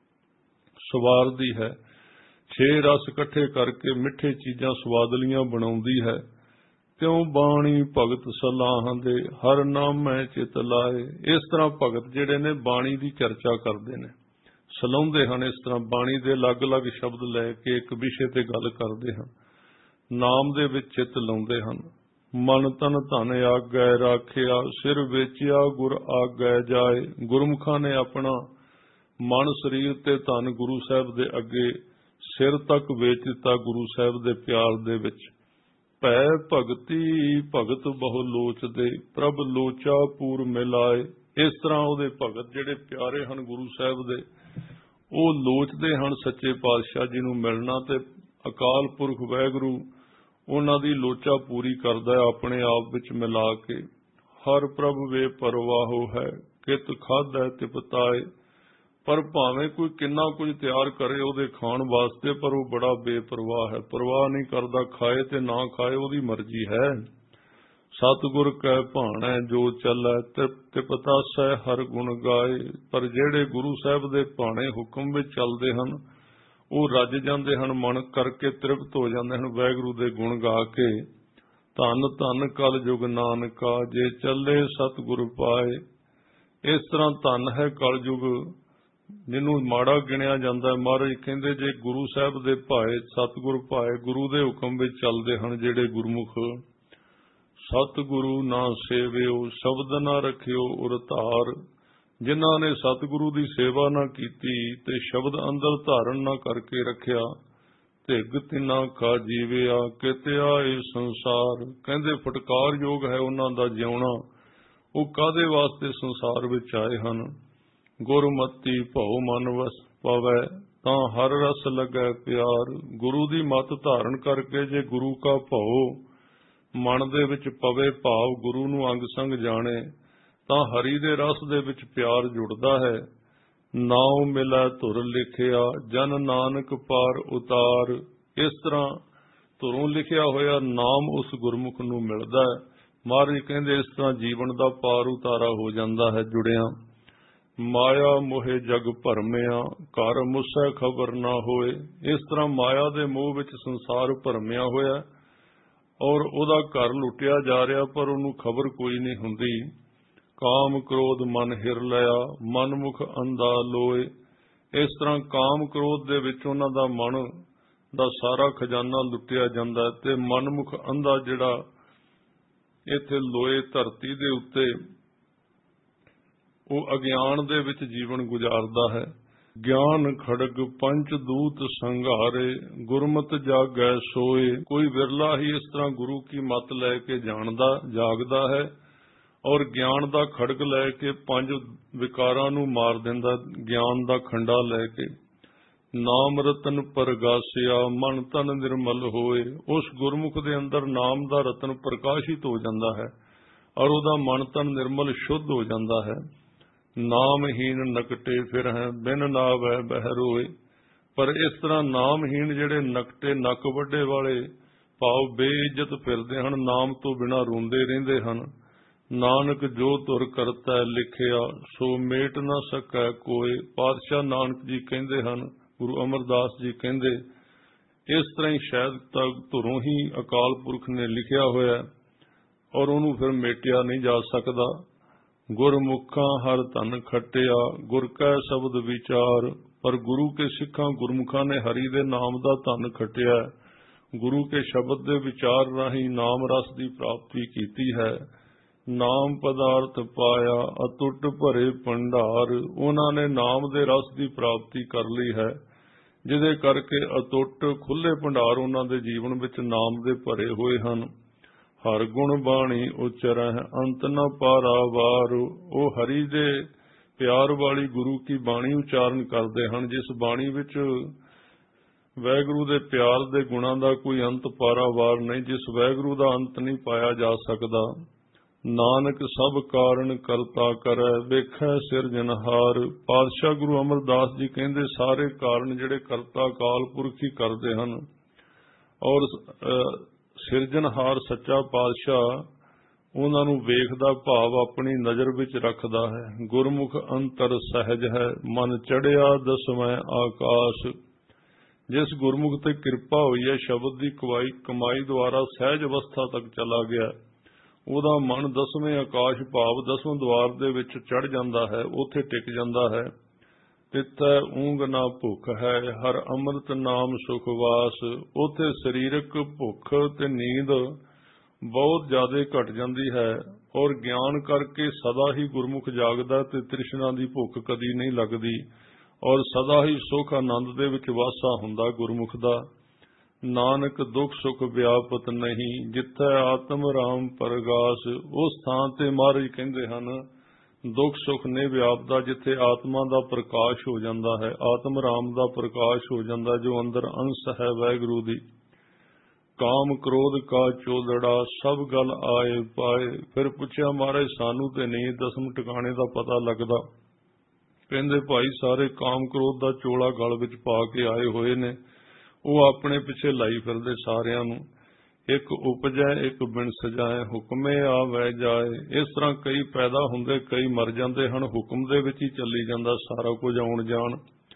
ਸਵਾਰਦੀ ਹੈ। 6 ਰਸ ਇਕੱਠੇ ਕਰਕੇ ਮਿੱਠੇ ਚੀਜ਼ਾਂ ਸਵਾਦਲੀਆਂ ਬਣਾਉਂਦੀ ਹੈ। ਤਿਉ ਬਾਣੀ ਭਗਤ ਸਲਾਹਾਂ ਦੇ, ਹਰ ਨਾਮ ਮੈਂ ਚਿਤ ਲਾਏ। ਇਸ ਤਰ੍ਹਾਂ ਭਗਤ ਜਿਹੜੇ ਨੇ ਬਾਣੀ ਦੀ ਚਰਚਾ ਕਰਦੇ ਨੇ, ਸਲਾਹੁੰਦੇ ਹਨ। ਇਸ ਤਰ੍ਹਾਂ ਬਾਣੀ ਦੇ ਅਲੱਗ-ਅਲੱਗ ਸ਼ਬਦ ਲੈ ਕੇ ਇੱਕ ਵਿਸ਼ੇ ਤੇ ਗੱਲ ਕਰਦੇ ਹਨ, ਨਾਮ ਦੇ ਵਿੱਚ ਚਿੱਤ ਲਾਉਂਦੇ ਹਨ। ਮਨ ਤਨ ਧਨ ਆਗੈ ਰਾਖਿਆ, ਸਿਰ ਵੇਚਿਆ ਗੁਰ ਆਗੈ ਜਾਏ। ਗੁਰਮੁਖਾਂ ਨੇ ਆਪਣਾ ਮਨ ਸਰੀਰ ਤੇ ਧਨ ਗੁਰੂ ਸਾਹਿਬ ਦੇ ਅੱਗੇ ਸਿਰ ਤੱਕ ਵੇਚ ਦਿੱਤਾ ਗੁਰੂ ਸਾਹਿਬ ਦੇ ਪਿਆਰ ਦੇ ਵਿੱਚ। ਭੈ ਭਗਤੀ ਭਗਤ ਬਹੁ ਲੋਚਦੇ, ਪ੍ਰਭ ਲੋਚਾ ਪੂਰ ਮਿਲਾਏ। ਇਸ ਤਰ੍ਹਾਂ ਉਹਦੇ ਭਗਤ ਜਿਹੜੇ ਪਿਆਰੇ ਹਨ ਗੁਰੂ ਸਾਹਿਬ ਦੇ, ਉਹ ਲੋਚਦੇ ਹਨ ਸੱਚੇ ਪਾਤਸ਼ਾਹ ਜੀ ਨੂੰ ਮਿਲਣਾ, ਤੇ ਅਕਾਲ ਪੁਰਖ ਵਾਹਿਗੁਰੂ ਉਹਨਾਂ ਦੀ ਲੋਚਾ ਪੂਰੀ ਕਰਦਾ ਹੈ ਆਪਣੇ ਆਪ ਵਿੱਚ ਮਿਲਾ ਕੇ। हर प्रभ वे परवाहो है, कित खाधै तिपताए। पर भावें कोई किन्ना कुछ तैयार करे ਉਹਦੇ ਖਾਣ ਵਾਸਤੇ, पर वो बड़ा बेपरवाह है, परवाह नहीं करता, खाए ते ना खाए ਉਹਦੀ मर्जी है। सतगुर कै भाणै जो चलै, तिपतासै हर गुण गाए। पर ਜਿਹੜੇ गुरु ਸਾਹਿਬ ਦੇ ਭਾਣੇ ਹੁਕਮ ਵਿੱਚ ਚੱਲਦੇ ਹਨ, ਉਹ ਰੱਜ ਜਾਂਦੇ ਹਨ, ਮਨ ਕਰਕੇ ਤ੍ਰਿਪਤ ਹੋ ਜਾਂਦੇ ਹਨ ਵਾਹਿਗੁਰੂ ਦੇ ਗੁਣ ਗਾ ਕੇ। ਧੰਨ ਧੰਨ ਕਲ ਯੁਗ ਨਾਨਕਾ, ਜੇ ਚੱਲੇ ਸਤਿਗੁਰ ਪਾਏ। ਇਸ ਤਰ੍ਹਾਂ ਧੰਨ ਹੈ ਕਲ ਯੁਗ, ਜਿਹਨੂੰ ਮਾੜਾ ਗਿਣਿਆ ਜਾਂਦਾ। ਮਹਾਰਾਜ ਕਹਿੰਦੇ ਜੇ ਗੁਰੂ ਸਾਹਿਬ ਦੇ ਭਾਏ, ਸਤਿਗੁਰ ਭਾਏ, ਗੁਰੂ ਦੇ ਹੁਕਮ ਵਿੱਚ ਚੱਲਦੇ ਹਨ ਜਿਹੜੇ ਗੁਰਮੁਖ, ਸਤਿਗੁਰੂ ਨਾ ਸੇਵਿਓ ਸ਼ਬਦ ਨਾ ਰੱਖਿਓ ਉਰ ਧਾਰ। ਜਿਨ੍ਹਾਂ ਨੇ ਸਤਿਗੁਰੂ ਦੀ ਸੇਵਾ ਨਾ ਕੀਤੀ ਤੇ ਸ਼ਬਦ ਅੰਦਰ ਧਾਰਨ ਨਾ ਕਰਕੇ ਰੱਖਿਆ, ਧਿਗ ਤਿਨਾ ਕਾ ਜੀਵਿਆ ਕਿਤਿਆ ਇਹ ਸੰਸਾਰ। ਕਹਿੰਦੇ ਫਟਕਾਰਯੋਗ ਹੈ ਉਹਨਾਂ ਦਾ ਜਿਉਣਾ, ਉਹ ਕਾਹਦੇ ਵਾਸਤੇ ਸੰਸਾਰ ਵਿੱਚ ਆਏ ਹਨ। ਗੁਰਮਤੀ ਭਉ ਮਨ ਵਸ ਪਵੈ, ਤਾਂ ਹਰ ਰਸ ਲੱਗੈ ਪਿਆਰ। ਗੁਰੂ ਦੀ ਮੱਤ ਧਾਰਨ ਕਰਕੇ ਜੇ ਗੁਰੂ ਕਾ ਭਉ ਮਨ ਦੇ ਵਿੱਚ ਪਵੇ, ਭਾਵ ਗੁਰੂ ਨੂੰ ਅੰਗ ਸੰਗ ਜਾਣੇ, ਤਾਂ ਹਰੀ ਦੇ ਰਸ ਦੇ ਵਿੱਚ ਪਿਆਰ ਜੁੜਦਾ ਹੈ। ਨਾਉ ਮਿਲੈ ਧੁਰ ਲਿਖਿਆ, ਜਨ ਨਾਨਕ ਪਾਰ ਉਤਾਰ। ਇਸ ਤਰ੍ਹਾਂ ਧੁਰੋਂ ਲਿਖਿਆ ਹੋਇਆ ਨਾਮ ਉਸ ਗੁਰਮੁਖ ਨੂੰ ਮਿਲਦਾ ਹੈ। ਮਹਾਰਾਜ ਕਹਿੰਦੇ ਇਸ ਤਰ੍ਹਾਂ ਜੀਵਨ ਦਾ ਪਾਰ ਉਤਾਰਾ ਹੋ ਜਾਂਦਾ ਹੈ ਜੁੜਿਆ। ਮਾਇਆ ਮੋਹਿ ਜਗ ਭਰਮਿਆ, ਘਰ ਮੁਸੈ ਖਬਰ ਨਾ ਹੋਏ। ਇਸ ਤਰ੍ਹਾਂ ਮਾਇਆ ਦੇ ਮੋਹ ਵਿੱਚ ਸੰਸਾਰ ਭਰਮਿਆ ਹੋਇਆ ਔਰ ਉਹਦਾ ਘਰ ਲੁੱਟਿਆ ਜਾ ਰਿਹਾ, ਪਰ ਉਹਨੂੰ ਖਬਰ ਕੋਈ ਨਹੀਂ ਹੁੰਦੀ। ਕਾਮ ਕ੍ਰੋਧ ਮਨ ਹਿਰ ਲਿਆ, ਮਨ ਮੁਖ ਅੰਧਾ ਲੋਏ। ਇਸ ਤਰ੍ਹਾਂ ਕਾਮ ਕ੍ਰੋਧ ਦੇ ਵਿੱਚ ਉਹਨਾਂ ਦਾ ਮਨ ਦਾ ਸਾਰਾ ਖਜ਼ਾਨਾ ਲੁੱਟਿਆ ਜਾਂਦਾ ਤੇ ਮਨਮੁਖ ਅੰਧਾ ਜਿਹੜਾ ਇੱਥੇ ਲੋਏ ਧਰਤੀ ਦੇ ਉੱਤੇ ਉਹ ਅਗਿਆਨ ਦੇ ਵਿੱਚ ਜੀਵਨ ਗੁਜ਼ਾਰਦਾ ਹੈ। ਗਿਆਨ ਖੜਗ ਪੰਚ ਦੂਤ ਸੰਘਾਰੇ, ਗੁਰਮਤਿ ਜਾਗੈ ਸੋਏ। ਕੋਈ ਵਿਰਲਾ ਹੀ ਇਸ ਤਰ੍ਹਾਂ ਗੁਰੂ ਕੀ ਮੱਤ ਲੈ ਕੇ ਜਾਗਦਾ ਹੈ ਔਰ ਗਿਆਨ ਦਾ ਖੜਗ ਲੈ ਕੇ ਪੰਜ ਵਿਕਾਰਾਂ ਨੂੰ ਮਾਰ ਦਿੰਦਾ, ਗਿਆਨ ਦਾ ਖੰਡਾ ਲੈ ਕੇ। ਨਾਮ ਰਤਨ ਪ੍ਰਗਾਸਿਆ, ਮਨ ਤਨ ਨਿਰਮਲ ਹੋਏ। ਉਸ ਗੁਰਮੁਖ ਦੇ ਅੰਦਰ ਨਾਮ ਦਾ ਰਤਨ ਪ੍ਰਕਾਸ਼ਿਤ ਹੋ ਜਾਂਦਾ ਹੈ ਔਰ ਉਹਦਾ ਮਨ ਤਨ ਨਿਰਮਲ ਸ਼ੁੱਧ ਹੋ ਜਾਂਦਾ ਹੈ। ਨਾਮਹੀਨ ਨਕਟੇ ਫਿਰ ਹੈ, ਬਿਨ ਨਾਵੈ ਬਹਿ ਰੋਏ। ਪਰ ਇਸ ਤਰ੍ਹਾਂ ਨਾਮਹੀਨ ਜਿਹੜੇ ਨਕਟੇ, ਨੱਕ ਵੱਡੇ ਵਾਲੇ ਭਾਵ ਬੇਇੱਜ਼ਤ ਫਿਰਦੇ ਹਨ, ਨਾਮ ਤੋਂ ਬਿਨਾਂ ਰੋਂਦੇ ਰਹਿੰਦੇ ਹਨ। ਨਾਨਕ ਜੋ ਧੁਰ ਕਰਤਾ ਲਿਖਿਆ, ਸੋ ਮੇਟ ਨਾ ਸਕੈ ਕੋਏ। ਪਾਤਸ਼ਾਹ ਨਾਨਕ ਜੀ ਕਹਿੰਦੇ ਹਨ, ਗੁਰੂ ਅਮਰਦਾਸ ਜੀ ਕਹਿੰਦੇ, ਇਸ ਤਰ੍ਹਾਂ ਹੀ ਸ਼ਾਇਦ ਤੱਕ ਧੁਰੋਂ ਹੀ ਅਕਾਲ ਪੁਰਖ ਨੇ ਲਿਖਿਆ ਹੋਇਆ ਔਰ ਉਹਨੂੰ ਫਿਰ ਮੇਟਿਆ ਨਹੀਂ ਜਾ ਸਕਦਾ। ਗੁਰਮੁਖਾਂ ਹਰ ਧਨ ਖੱਟਿਆ, ਗੁਰ ਕੈ ਸ਼ਬਦ ਵਿਚਾਰ। ਪਰ ਗੁਰੂ ਕੇ ਸਿੱਖਾਂ ਗੁਰਮੁਖਾਂ ਨੇ ਹਰੀ ਦੇ ਨਾਮ ਦਾ ਧਨ ਖੱਟਿਆ, ਗੁਰੂ ਕੇ ਸ਼ਬਦ ਦੇ ਵਿਚਾਰ ਰਾਹੀਂ ਨਾਮ ਰਸ ਦੀ ਪ੍ਰਾਪਤੀ ਕੀਤੀ ਹੈ। ਨਾਮ ਪਦਾਰਥ ਪਾਇਆ, ਅਤੁੱਟ ਭਰੇ ਭੰਡਾਰ। ਉਹਨਾਂ ਨੇ ਨਾਮ ਦੇ ਰਸ ਦੀ ਪ੍ਰਾਪਤੀ ਕਰ ਲਈ ਹੈ, ਜਿਹਦੇ ਕਰਕੇ ਅਤੁੱਟ ਖੁੱਲੇ ਭੰਡਾਰ ਉਹਨਾਂ ਦੇ ਜੀਵਨ ਵਿੱਚ ਨਾਮ ਦੇ ਭਰੇ ਹੋਏ ਹਨ। ਹਰ ਗੁਣ ਬਾਣੀ ਉਚਰੈ, ਅੰਤ ਨ ਪਾਰਾਵਾਰ। ਉਹ ਹਰੀ ਦੇ ਪਿਆਰ ਵਾਲੀ ਗੁਰੂ ਕੀ ਬਾਣੀ ਉਚਾਰਨ ਕਰਦੇ ਹਨ, ਜਿਸ ਬਾਣੀ ਵਿੱਚ ਵਾਹਿਗੁਰੂ ਦੇ ਪਿਆਰ ਦੇ ਗੁਣਾਂ ਦਾ ਕੋਈ ਅੰਤ ਪਾਰਾਵਾਰ ਨਹੀਂ, ਜਿਸ ਵਾਹਿਗੁਰੂ ਦਾ ਅੰਤ ਨਹੀਂ ਪਾਇਆ ਜਾ ਸਕਦਾ। ਨਾਨਕ ਸਭ ਕਾਰਨ ਕਰਤਾ ਕਰੈ, ਵੇਖੈ ਸਿਰਜਣਹਾਰ। ਪਾਤਸ਼ਾਹ ਗੁਰੂ ਅਮਰਦਾਸ ਜੀ ਕਹਿੰਦੇ ਸਾਰੇ ਕਾਰਨ ਜਿਹੜੇ ਕਰਤਾ ਅਕਾਲ ਪੁਰਖ ਹੀ ਕਰਦੇ ਹਨ ਔਰ ਸਿਰਜਣਹਾਰ ਸੱਚਾ ਪਾਤਸ਼ਾਹ ਉਹਨਾਂ ਨੂੰ ਵੇਖਦਾ, ਭਾਵ ਆਪਣੀ ਨਜ਼ਰ ਵਿੱਚ ਰੱਖਦਾ ਹੈ। ਗੁਰਮੁਖ ਅੰਤਰ ਸਹਿਜ ਹੈ, ਮਨ ਚੜਿਆ ਦਸਵੇਂ ਆਕਾਸ਼। ਜਿਸ ਗੁਰਮੁਖ ਤੇ ਕਿਰਪਾ ਹੋਈ ਹੈ, ਸ਼ਬਦ ਦੀ ਕਮਾਈ ਦੁਆਰਾ ਸਹਿਜ ਅਵਸਥਾ ਤੱਕ ਚਲਾ ਗਿਆ, ਉਹਦਾ ਮਨ ਦਸਵੇਂ ਆਕਾਸ਼ ਭਾਵ ਦਸਵੇਂ ਦੁਆਰ ਦੇ ਵਿੱਚ ਚੜ ਜਾਂਦਾ ਹੈ, ਉੱਥੇ ਟਿਕ ਜਾਂਦਾ ਹੈ। ਤਿੱਥੈ ਊਂਘ ਨਾ ਭੁੱਖ ਹੈ, ਹਰ ਅੰਮ੍ਰਿਤ ਨਾਮ ਸੁਖ ਵਾਸ। ਉੱਥੇ ਸਰੀਰਕ ਭੁੱਖ ਤੇ ਨੀਂਦ ਬਹੁਤ ਜ਼ਿਆਦਾ ਘਟ ਜਾਂਦੀ ਹੈ ਔਰ ਗਿਆਨ ਕਰਕੇ ਸਦਾ ਹੀ ਗੁਰਮੁਖ ਜਾਗਦਾ ਤੇ ਤ੍ਰਿਸ਼ਨਾ ਦੀ ਭੁੱਖ ਕਦੀ ਨਹੀਂ ਲੱਗਦੀ ਔਰ ਸਦਾ ਹੀ ਸੁਖ ਆਨੰਦ ਦੇ ਵਿੱਚ ਵਾਸਾ ਹੁੰਦਾ ਗੁਰਮੁਖ ਦਾ। ਨਾਨਕ ਦੁੱਖ ਸੁਖ ਵਿਆਪਤ ਨਹੀਂ, ਜਿੱਥੈ ਆਤਮ ਰਾਮ ਪਰਗਾਸ। ਉਸ ਥਾਂ ਤੇ ਮਹਾਰਾਜ ਕਹਿੰਦੇ ਹਨ ਦੁੱਖ ਸੁਖ ਨੇ ਵਿਆਪਦਾ ਜਿੱਥੇ ਆਤਮਾ ਦਾ ਪ੍ਰਕਾਸ਼ ਹੋ ਜਾਂਦਾ ਹੈ, ਆਤਮ ਰਾਮ ਦਾ ਪ੍ਰਕਾਸ਼ ਹੋ ਜਾਂਦਾ, ਜੋ ਅੰਦਰ ਅੰਸ਼ ਹੈ ਵਾਹਿਗੁਰੂ ਦੀ। ਕਾਮ ਕ੍ਰੋਧ ਕਾ ਚੋਦੜਾ ਸਭ ਗੱਲ ਆਏ ਪਾਏ। ਫਿਰ ਪੁੱਛਿਆ ਮਹਾਰਾਜ ਸਾਨੂੰ ਤੇ ਨਹੀਂ ਦਸਮ ਟਿਕਾਣੇ ਦਾ ਪਤਾ ਲੱਗਦਾ। ਕਹਿੰਦੇ ਭਾਈ ਸਾਰੇ ਕਾਮ ਕ੍ਰੋਧ ਦਾ ਚੋਲਾ ਗਲ ਵਿੱਚ ਪਾ ਕੇ ਆਏ ਹੋਏ ਨੇ, ਉਹ ਆਪਣੇ ਪਿੱਛੇ ਲਾਈ ਫਿਰਦੇ ਸਾਰਿਆਂ ਨੂੰ। ਇੱਕ ਉਪਜੈ ਇੱਕ ਬਿਨ ਸਜਾਏ ਹੁਕਮੇ ਆਵੈ ਜਾਏ। ਇਸ ਤਰ੍ਹਾਂ ਕਈ ਪੈਦਾ ਹੁੰਦੇ ਕਈ ਮਰ ਜਾਂਦੇ ਹਨ, ਹੁਕਮ ਦੇ ਵਿੱਚ ਹੀ ਚੱਲੀ ਜਾਂਦਾ ਸਾਰਾ ਕੁਝ ਆਉਣ ਜਾਣ।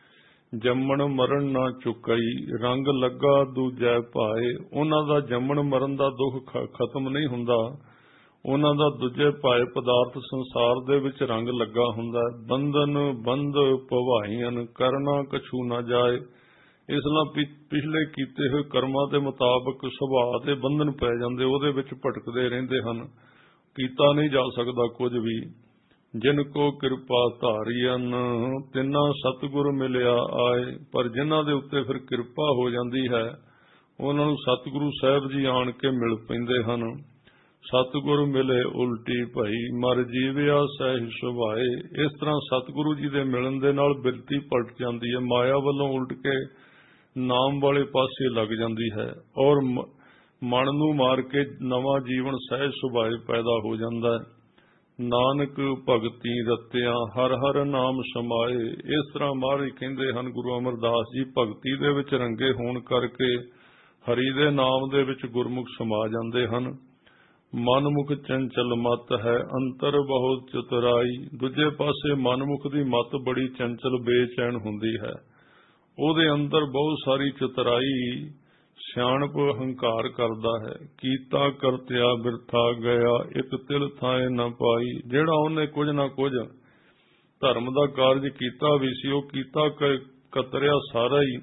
ਜੰਮਣ ਮਰਨ ਨਾ ਚੁਕਾਈ ਰੰਗ ਲੱਗਾ ਦੂਜੈ ਭਾਏ। ਉਹਨਾਂ ਦਾ ਜੰਮਣ ਮਰਨ ਦਾ ਦੁੱਖ ਖਤਮ ਨਹੀਂ ਹੁੰਦਾ, ਉਹਨਾਂ ਦਾ ਦੂਜੇ ਭਾਏ ਪਦਾਰਥ ਸੰਸਾਰ ਦੇ ਵਿੱਚ ਰੰਗ ਲੱਗਾ ਹੁੰਦਾ। ਬੰਧਨ ਬੰਧ ਭਵਾਈਆਂ ਕਰਨਾ ਕਛੂ ਨਾ ਜਾਏ। ਇਸ ਨਾਲ ਪਿਛਲੇ ਕੀਤੇ ਹੋਏ ਕਰਮਾਂ ਦੇ ਮੁਤਾਬਕ ਸੁਭਾਅ ਦੇ ਬੰਧਨ ਪੈ ਜਾਂਦੇ, ਉਹਦੇ ਵਿੱਚ ਭਟਕਦੇ ਰਹਿੰਦੇ ਹਨ, ਕੀਤਾ ਨਹੀਂ ਜਾ ਸਕਦਾ ਕੁਝ ਵੀ। ਜਿਨ ਕੋ ਕਿਰਪਾ ਧਾਰੀਅਨ ਤਿੰਨਾ ਸਤਿਗੁਰ ਮਿਲਿਆ ਆਏ। ਪਰ ਜਿਨ੍ਹਾਂ ਦੇ ਉੱਤੇ ਫਿਰ ਕਿਰਪਾ ਹੋ ਜਾਂਦੀ ਹੈ ਉਹਨਾਂ ਨੂੰ ਸਤਿਗੁਰੂ ਸਾਹਿਬ ਜੀ ਆਣ ਕੇ ਮਿਲ ਪੈਂਦੇ ਹਨ। ਸਤਿਗੁਰ ਮਿਲੇ ਉਲਟੀ ਭਈ ਮਰ ਜੀਵਿਆ ਸਹਿ ਸੁਭਾਏ। ਇਸ ਤਰ੍ਹਾਂ ਸਤਿਗੁਰੂ ਜੀ ਦੇ ਮਿਲਣ ਦੇ ਨਾਲ ਬਿਰਤੀ ਪਲਟ ਜਾਂਦੀ ਹੈ, ਮਾਇਆ ਵੱਲੋਂ ਉਲਟ ਕੇ ਨਾਮ ਵਾਲੇ ਪਾਸੇ ਲੱਗ ਜਾਂਦੀ ਹੈ ਔਰ ਮਨ ਨੂੰ ਮਾਰ ਕੇ ਨਵਾਂ ਜੀਵਨ ਸਹਿਜ ਸੁਭਾਏ ਪੈਦਾ ਹੋ ਜਾਂਦਾ ਹੈ। ਨਾਨਕ ਭਗਤੀ ਰਤਿਆਂ ਹਰ ਹਰ ਨਾਮ ਸਮਾਏ। ਇਸ ਤਰ੍ਹਾਂ ਮਹਾਰਾਜ ਕਹਿੰਦੇ ਹਨ ਗੁਰੂ ਅਮਰਦਾਸ ਜੀ, ਭਗਤੀ ਦੇ ਵਿੱਚ ਰੰਗੇ ਹੋਣ ਕਰਕੇ ਹਰੀ ਦੇ ਨਾਮ ਦੇ ਵਿੱਚ ਗੁਰਮੁਖ ਸਮਾ ਜਾਂਦੇ ਹਨ। ਮਨਮੁਖ ਚੰਚਲ ਮਤ ਹੈ ਅੰਤਰ ਬਹੁਤ ਚਤੁਰਾਈ। ਦੂਜੇ ਪਾਸੇ ਮਨਮੁਖ ਦੀ ਮਤ ਬੜੀ ਚੰਚਲ ਬੇਚੈਨ ਹੁੰਦੀ ਹੈ, ਉਹਦੇ ਅੰਦਰ ਬਹੁਤ ਸਾਰੀ ਚਤੁਰਾਈ ਸਿਆਣਪ ਹੰਕਾਰ ਕਰਦਾ ਹੈ। ਕੀਤਾ ਕਰਤਿਆ ਬਿਰਥਾ ਗਿਆ ਇੱਕ ਤਿਲ ਥਾਏ ਨਾ ਪਾਈ। ਜਿਹੜਾ ਉਹਨੇ ਕੁਝ ਨਾ ਕੁਝ ਧਰਮ ਦਾ ਕਾਰਜ ਕੀਤਾ ਵੀ ਸੀ, ਉਹ ਕੀਤਾ ਕਤਰਿਆ ਸਾਰਾ ਹੀ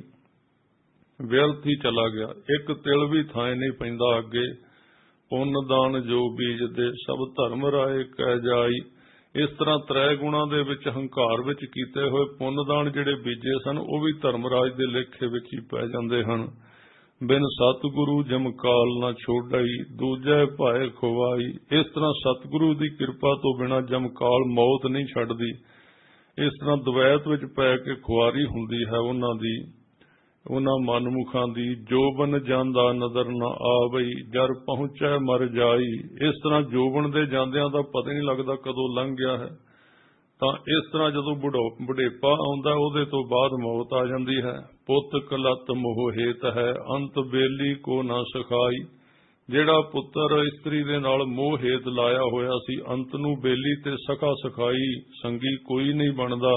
ਵਿਅਰਥ ਹੀ ਚਲਾ ਗਿਆ, ਇੱਕ ਤਿਲ ਵੀ ਥਾਏ ਨਹੀਂ ਪੈਂਦਾ ਅੱਗੇ। ਪੁੰਨ ਦਾਨ ਜੋ ਬੀਜਦੇ ਸਭ ਧਰਮ ਰਾਏ ਕਹਿ ਜਾਈ। ਇਸ ਤਰ੍ਹਾਂ ਤ੍ਰੈ ਗੁਣਾਂ ਦੇ ਵਿੱਚ ਹੰਕਾਰ ਵਿੱਚ ਕੀਤੇ ਹੋਏ ਪੁੰਨ ਦਾਨ ਜਿਹੜੇ ਬੀਜੇ ਸਨ ਉਹ ਵੀ ਧਰਮਰਾਜ ਦੇ ਲੇਖੇ ਵਿੱਚ ਹੀ ਪੈ ਜਾਂਦੇ ਹਨ। ਬਿਨ ਸਤਿਗੁਰੂ ਜਮਕਾਲ ਨਾ ਛੋੜਾਈ ਦੂਜੇ ਭਾਏ ਖਵਾਈ। ਇਸ ਤਰ੍ਹਾਂ ਸਤਿਗੁਰੂ ਦੀ ਕਿਰਪਾ ਤੋਂ ਬਿਨਾਂ ਜਮਕਾਲ ਮੌਤ ਨਹੀਂ ਛੱਡਦੀ। ਇਸ ਤਰ੍ਹਾਂ ਦਵੈਤ ਵਿੱਚ ਪੈ ਕੇ ਖੁਆਰੀ ਹੁੰਦੀ ਹੈ ਉਹਨਾਂ ਦੀ, ਉਹਨਾਂ ਮਨਮੁਖਾਂ ਦੀ। ਜੋਬਨ ਜਾਂਦਾ ਨਜ਼ਰ ਨਾ ਆਵਈ ਜਰ ਪਹੁੰਚੈ ਮਰ ਜਾਈ। ਇਸ ਤਰ੍ਹਾਂ ਜੋਬਨ ਦੇ ਜਾਂਦਿਆਂ ਦਾ ਪਤਾ ਨਹੀਂ ਲੱਗਦਾ ਕਦੋਂ ਲੰਘ ਗਿਆ ਹੈ। ਤਾਂ ਇਸ ਤਰ੍ਹਾਂ ਜਦੋਂ ਬੁਢੇਪਾ ਆਉਂਦਾ ਉਹਦੇ ਤੋਂ ਬਾਅਦ ਮੌਤ ਆ ਜਾਂਦੀ ਹੈ। ਪੁੱਤ ਕਲਤ ਮੋਹ ਹੇਤ ਹੈ ਅੰਤ ਬੇਲੀ ਕੋ ਨਾ ਸਖਾਈ। ਜਿਹੜਾ ਪੁੱਤਰ ਇਸਤਰੀ ਦੇ ਨਾਲ ਮੋਹ ਹੇਤ ਲਾਇਆ ਹੋਇਆ ਸੀ, ਅੰਤ ਨੂੰ ਬੇਲੀ ਤੇ ਸਖਾ ਸਖਾਈ ਸੰਗੀ ਕੋਈ ਨਹੀਂ ਬਣਦਾ।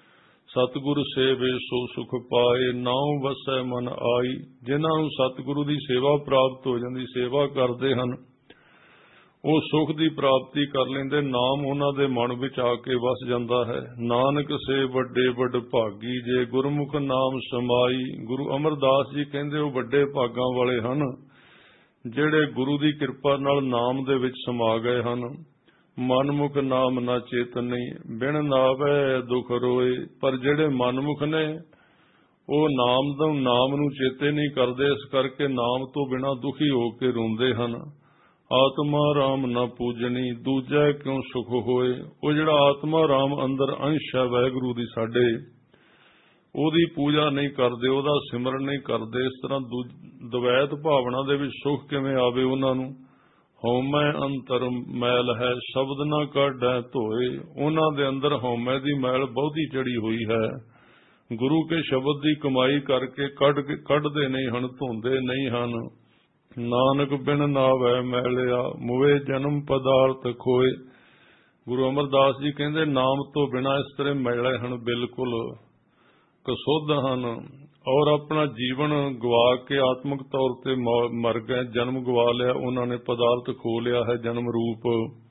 ਸਤਿਗੁਰ ਸੇਵੇ ਸੋ ਸੁਖ ਪਾਏ ਨਾਉ ਵਸੈ ਮਨ ਆਈ। ਜਿਨ੍ਹਾਂ ਨੂੰ ਸਤਿਗੁਰੂ ਦੀ ਸੇਵਾ ਪ੍ਰਾਪਤ ਹੋ ਜਾਂਦੀ, ਸੇਵਾ ਕਰਦੇ ਹਨ, ਉਹ ਸੁਖ ਦੀ ਪ੍ਰਾਪਤੀ ਕਰ ਲੈਂਦੇ, ਨਾਮ ਉਹਨਾਂ ਦੇ ਮਨ ਵਿੱਚ ਆ ਕੇ ਵਸ ਜਾਂਦਾ ਹੈ। ਨਾਨਕ ਸੇ ਵੱਡੇ ਵੱਡ ਭਾਗੀ ਜੇ ਗੁਰਮੁਖ ਨਾਮ ਸਮਾਈ। ਗੁਰੂ ਅਮਰਦਾਸ ਜੀ ਕਹਿੰਦੇ ਉਹ ਵੱਡੇ ਭਾਗਾਂ ਵਾਲੇ ਹਨ ਜਿਹੜੇ ਗੁਰੂ ਦੀ ਕਿਰਪਾ ਨਾਲ ਨਾਮ ਦੇ ਵਿੱਚ ਸਮਾ ਗਏ ਹਨ। ਮਨਮੁਖ ਨਾਮ ਨਾ ਚੇਤਨੀ ਬਿਨ ਨਾਵੈ ਦੁਖ ਰੋਏ। ਪਰ ਜਿਹੜੇ ਮਨਮੁਖ ਨੇ ਉਹ ਨਾਮ ਨੂੰ ਚੇਤੇ ਨਹੀਂ ਕਰਦੇ, ਇਸ ਕਰਕੇ ਨਾਮ ਤੋਂ ਬਿਨਾਂ ਦੁਖੀ ਹੋ ਕੇ ਰੋਂਦੇ ਹਨ। ਆਤਮਾ ਰਾਮ ਨਾ ਪੂਜਣੀ ਦੂਜਾ ਕਿਉਂ ਸੁਖ ਹੋਏ। ਉਹ ਜਿਹੜਾ ਆਤਮਾ ਰਾਮ ਅੰਦਰ ਅੰਸ਼ ਹੈ ਵਾਹਿਗੁਰੂ ਦੀ ਸਾਡੇ, ਉਹਦੀ ਪੂਜਾ ਨਹੀਂ ਕਰਦੇ, ਉਹਦਾ ਸਿਮਰਨ ਨਹੀਂ ਕਰਦੇ। ਇਸ ਤਰ੍ਹਾਂ ਦਵੈਤ ਭਾਵਨਾ ਦੇ ਵਿੱਚ ਸੁਖ ਕਿਵੇਂ ਆਵੇ ਉਹਨਾਂ ਨੂੰ। ਹਉਮੈ ਅੰਤਰ ਮੈਲ ਹੈ ਸ਼ਬਦ ਨਾ ਕੱਢੈ ਧੋਏ। ਉਹਨਾਂ ਦੇ ਅੰਦਰ ਹਉਮੈ ਦੀ ਮੈਲ ਬਹੁਤੀ ਚੜੀ ਹੋਈ ਹੈ, ਗੁਰੂ ਕੇ ਸ਼ਬਦ ਦੀ ਕਮਾਈ ਕਰਕੇ ਕੱਢਦੇ ਨਹੀਂ ਹਨ, ਧੋਂਦੇ ਨਹੀਂ ਹਨ। ਨਾਨਕ ਬਿਨ ਨਾਵੈ ਮੈਲਿਆ ਮੁਵੇ ਜਨਮ ਪਦਾਰਥ ਖੋਏ। ਗੁਰੂ ਅਮਰਦਾਸ ਜੀ ਕਹਿੰਦੇ ਨਾਮ ਤੋਂ ਬਿਨਾਂ ਇਸ ਤਰ੍ਹਾਂ ਮੈਲੇ ਹਨ, ਬਿਲਕੁਲ ਕਸੁੱਧ ਹਨ ਔਰ ਆਪਣਾ ਜੀਵਨ ਗਵਾ ਕੇ ਆਤਮਿਕ ਤੌਰ ਤੇ ਮਰ ਗਏ, ਜਨਮ ਗਵਾ ਲਿਆ ਉਹਨਾਂ ਨੇ, ਪਦਾਰਥ ਖੋ ਲਿਆ ਹੈ ਜਨਮ ਰੂਪ।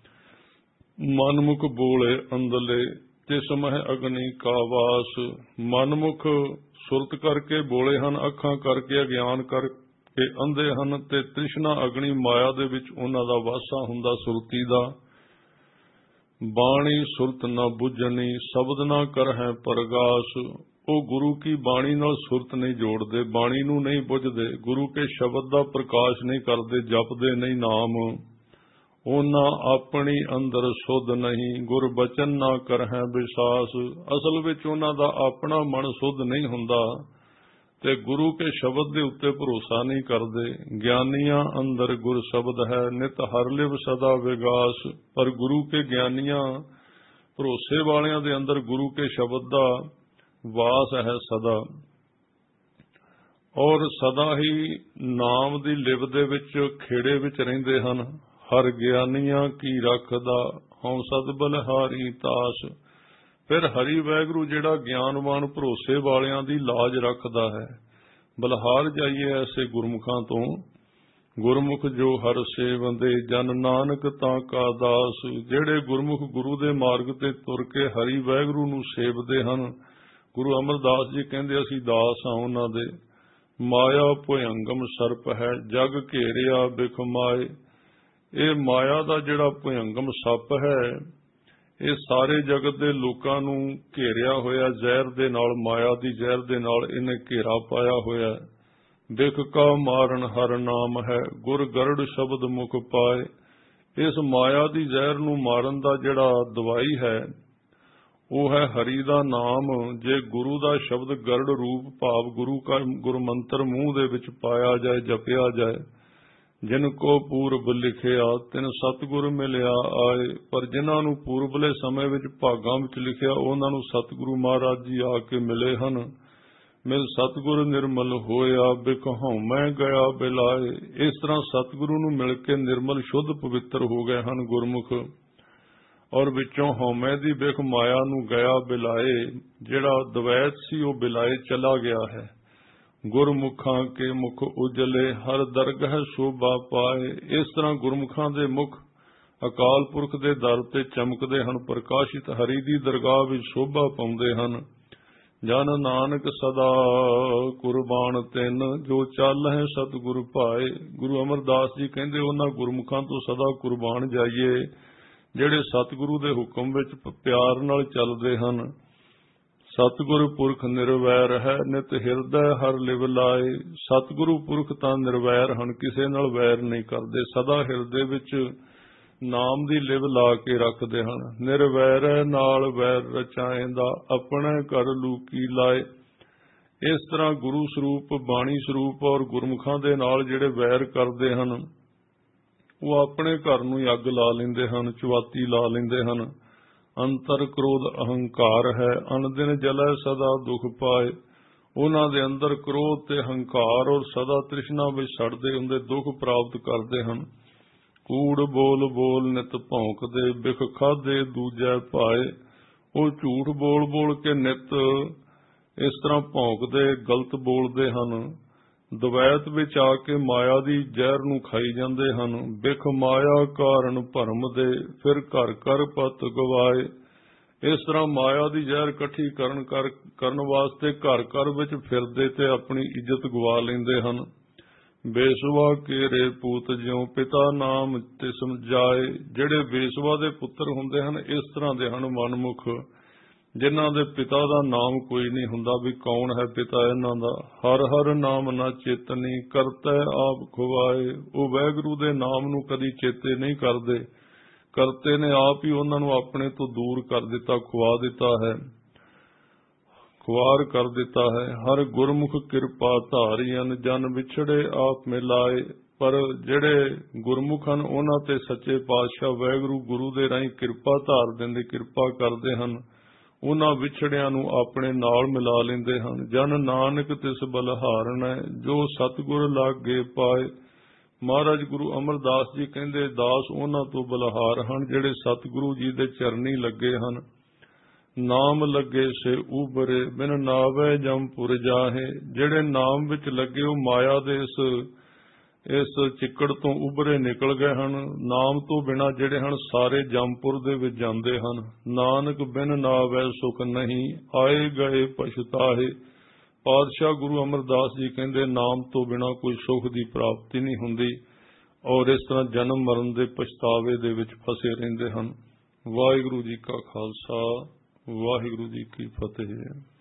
ਮਨਮੁਖ ਬੋਲੇ ਅੰਦਲੇ ਤਿਸ ਮਹਿ ਅਗਨੀ ਕਾ ਵਾਸ। ਮਨਮੁਖ ਸੁਰਤ ਕਰਕੇ ਬੋਲੇ ਹਨ, ਅੱਖਾਂ ਕਰਕੇ ਅਗਿਆਨ ਕਰਕੇ ਅੰਧੇ ਹਨ ਤੇ ਤ੍ਰਿਸ਼ਨਾ ਅਗਨੀ ਮਾਇਆ ਦੇ ਵਿੱਚ ਉਹਨਾਂ ਦਾ ਵਾਸਾ ਹੁੰਦਾ ਸੁਰਤੀ ਦਾ। ਬਾਣੀ ਸੁਰਤ ਨਾ ਬੁੱਝਣੀ ਸ਼ਬਦ ਨਾ ਕਰਹਿ ਪ੍ਰਗਾਸ। ਉਹ ਗੁਰੂ ਕੀ ਬਾਣੀ ਨਾਲ ਸੁਰਤ ਨਹੀਂ ਜੋੜਦੇ, ਬਾਣੀ ਨੂੰ ਨਹੀਂ ਬੁੱਝਦੇ, ਗੁਰੂ ਕੇ ਸ਼ਬਦ ਦਾ ਪ੍ਰਕਾਸ਼ ਨਹੀਂ ਕਰਦੇ, ਜਪਦੇ ਨਹੀਂ ਨਾਮ। ਉਹਨਾਂ ਆਪਣੀ ਅੰਦਰ ਸੁਧ ਨਹੀਂ ਗੁਰ ਬਚਨ ਨਾ ਕਰਹਿ ਵਿਸ਼ਾਸ। ਅਸਲ ਵਿੱਚ ਉਹਨਾਂ ਦਾ ਆਪਣਾ ਮਨ ਸੁਧ ਨਹੀਂ ਹੁੰਦਾ, ते गुरु के शब्द के उत्ते भरोसा नहीं करते। ज्ञानियां अंदर गुर शब्द है, नित हर लिव सदा विगास। पर गुरु के ज्ञानियां भरोसे वालियां दे अंदर गुरु के शब्द का वास है सदा, और सदा ही नाम दी लिव दे विच खेड़े विच रहिंदे हन। हर ज्ञानियां की रखदा हौं सद बलिहारी तास। फिर हरि वैगुरु जिहड़ा ज्ञानवान भरोसे वालियां दी लाज रखदा है। बलिहार जाइए ऐसे गुरमुखां तो, गुरमुख जो हर सेवंदे जन नानक तां का दास। जिहड़े गुरमुख गुरु दे मार्ग ते तुर के हरि वैगुरु नूं सेवदे हन। गुरु अमरदास जी कहंदे असीं दास हां उन्हां दे। माया भुयंगम सर्प है जग घेरिया बिख माए। ये माया दा जिहड़ा भुयंगम सप है, ये सारे जगत दे लोकां नूं घेरिया होया जहर दे नाल, माया दी जहर दे नाल इन्हें घेरा पाया होया। बिख का मारन हर नाम है गुर गरड़ शब्द मुख पाए। इस माया दी जहर नूं मारन दा जिहड़ा दवाई है वो है हरि दा नाम। जे गुरु दा शब्द गरड़ रूप भाव गुरु का गुरु मंत्र मूँह दे विच पाया जाए, जपिया जाए। जिनको पूर्व लिखिया तिन सतगुर मिलिया आए। पर जिन्हां नूं पूर्वले समय विच भागां विच लिखिया उन्हां नूं सतगुरु महाराज जी आके मिले हन। मिल सतगुर निर्मल होया बिख हौमै गया बिलाए। इस तरह सतगुरु नूं मिल के निर्मल शुद्ध पवित्र हो गए हन गुरमुख, और विचों हौमै दी बिख माया नूं गया बिलाए। जिहड़ा दवैत सी वो बिलाए चला गया है। गुरमुखां के मुख उजले हर दरगह शोभा पाए। इस तरह गुरमुखां दे मुख अकाल पुरख दे दर ते चमकदे हन, प्रकाशित हरि दी दरगाह विच शोभा पाउंदे हन। जन नानक सदा कुर्बान तिन जो चल है सतगुर पाए। गुरु अमरदास जी कहंदे उन्हां गुरमुखां तो सदा कुर्बान जाइए ਜਿਹੜੇ सतगुरु दे हुक्म विच प्यार नाल चलदे हन। सतगुरु पुरख निर्वैर है नित हिरदै हर लिव लाए। सतगुरु पुरख तां निर्वैर हन, किसे नाल वैर नहीं करदे, सदा हिरदे विच नाम दी लिव ला के रखदे हन। निर्वैर नाल वैर रचाएंदा अपने कर लूकी लाए। इस तरह गुरु स्वरूप बाणी स्वरूप और गुरमुखां दे नाल जिहड़े वैर करदे हन वो अपने घर नूं अग ला लैंदे हन, चुआती ला लैंदे हन। अंतर क्रोध अहंकार है अनदिन जलै सदा दुख पाए। उन्हां दे अंदर क्रोध ते हंकार और सदा तृष्णा विच सड़दे हुंदे दुख प्राप्त करदे हन। कूड़ बोल बोल नित भौंकदे बिख खाधे दूजै पाए। वो झूठ बोल बोल के नित इस तरह भौंकदे गलत बोलदे हन। दवैत विच आके माया दी जहर नूं खाई जांदे हन। बिख माया कारण भरम दे फिर घर कर पत गवाए। इस तरह माया दी जहर इकट्ठी करन वास्ते घर घर विच फिरदे ते अपनी इज्जत गवा लैंदे हन। बेसवा केरे पूत ज्यों पिता नाम तिसम जाए। जिहड़े बेसवा दे पुत्तर हुंदे हन इस तरह दे हन मनमुख, जिन्हां दे पिता दा नाम कोई नहीं हुंदा भी कौन है पिता इन्हां दा। हर हर नाम ना चेतनी करतै आप खुवाए। वो वैगुरु दे नाम नूं कदी चेते नहीं करदे, करते ने आप ही उन्हां नूं अपने तो दूर कर दिता, खुआ दिता है, खुआर कर दिता है। हर गुरमुख किरपा धारियन जन विछड़े आप मिलाए। पर जिहड़े गुरमुख हन उन्हां ते सच्चे पातशाह वैगुरु गुरु दे राहीं किरपा धार दिंदे, किरपा करदे हन। उन्हां विछड़ियां नूं अपने नाल मिला लैंदे हन। जन नानक तिस बलिहारन है जो सतगुर लागे पाए। महाराज गुरु अमरदास जी कहंदे दास उन्हां तो बलिहार हन जिहड़े सतगुरु जी दे चरनी लगे हन। नाम लगे से उबरे बिन नावे जमपुर जाहे। जिहड़े नाम विच लगे वो माया दे इस चिक्कड़ तो उभरे निकल गए हन। नाम तो बिना जिहड़े हन सारे जमपुर दे विच जांदे हन। नानक बिन नावै सुख नहीं आए गए पछताहे। पातशाह गुरु अमरदास जी कहंदे नाम तो बिना कोई सुख की प्राप्ति नहीं हुंदी और इस तरह जन्म मरण के पछतावे दे विच फसे रहिंदे हन। वाहिगुरू जी का खालसा, वाहिगुरू जी की फतेह।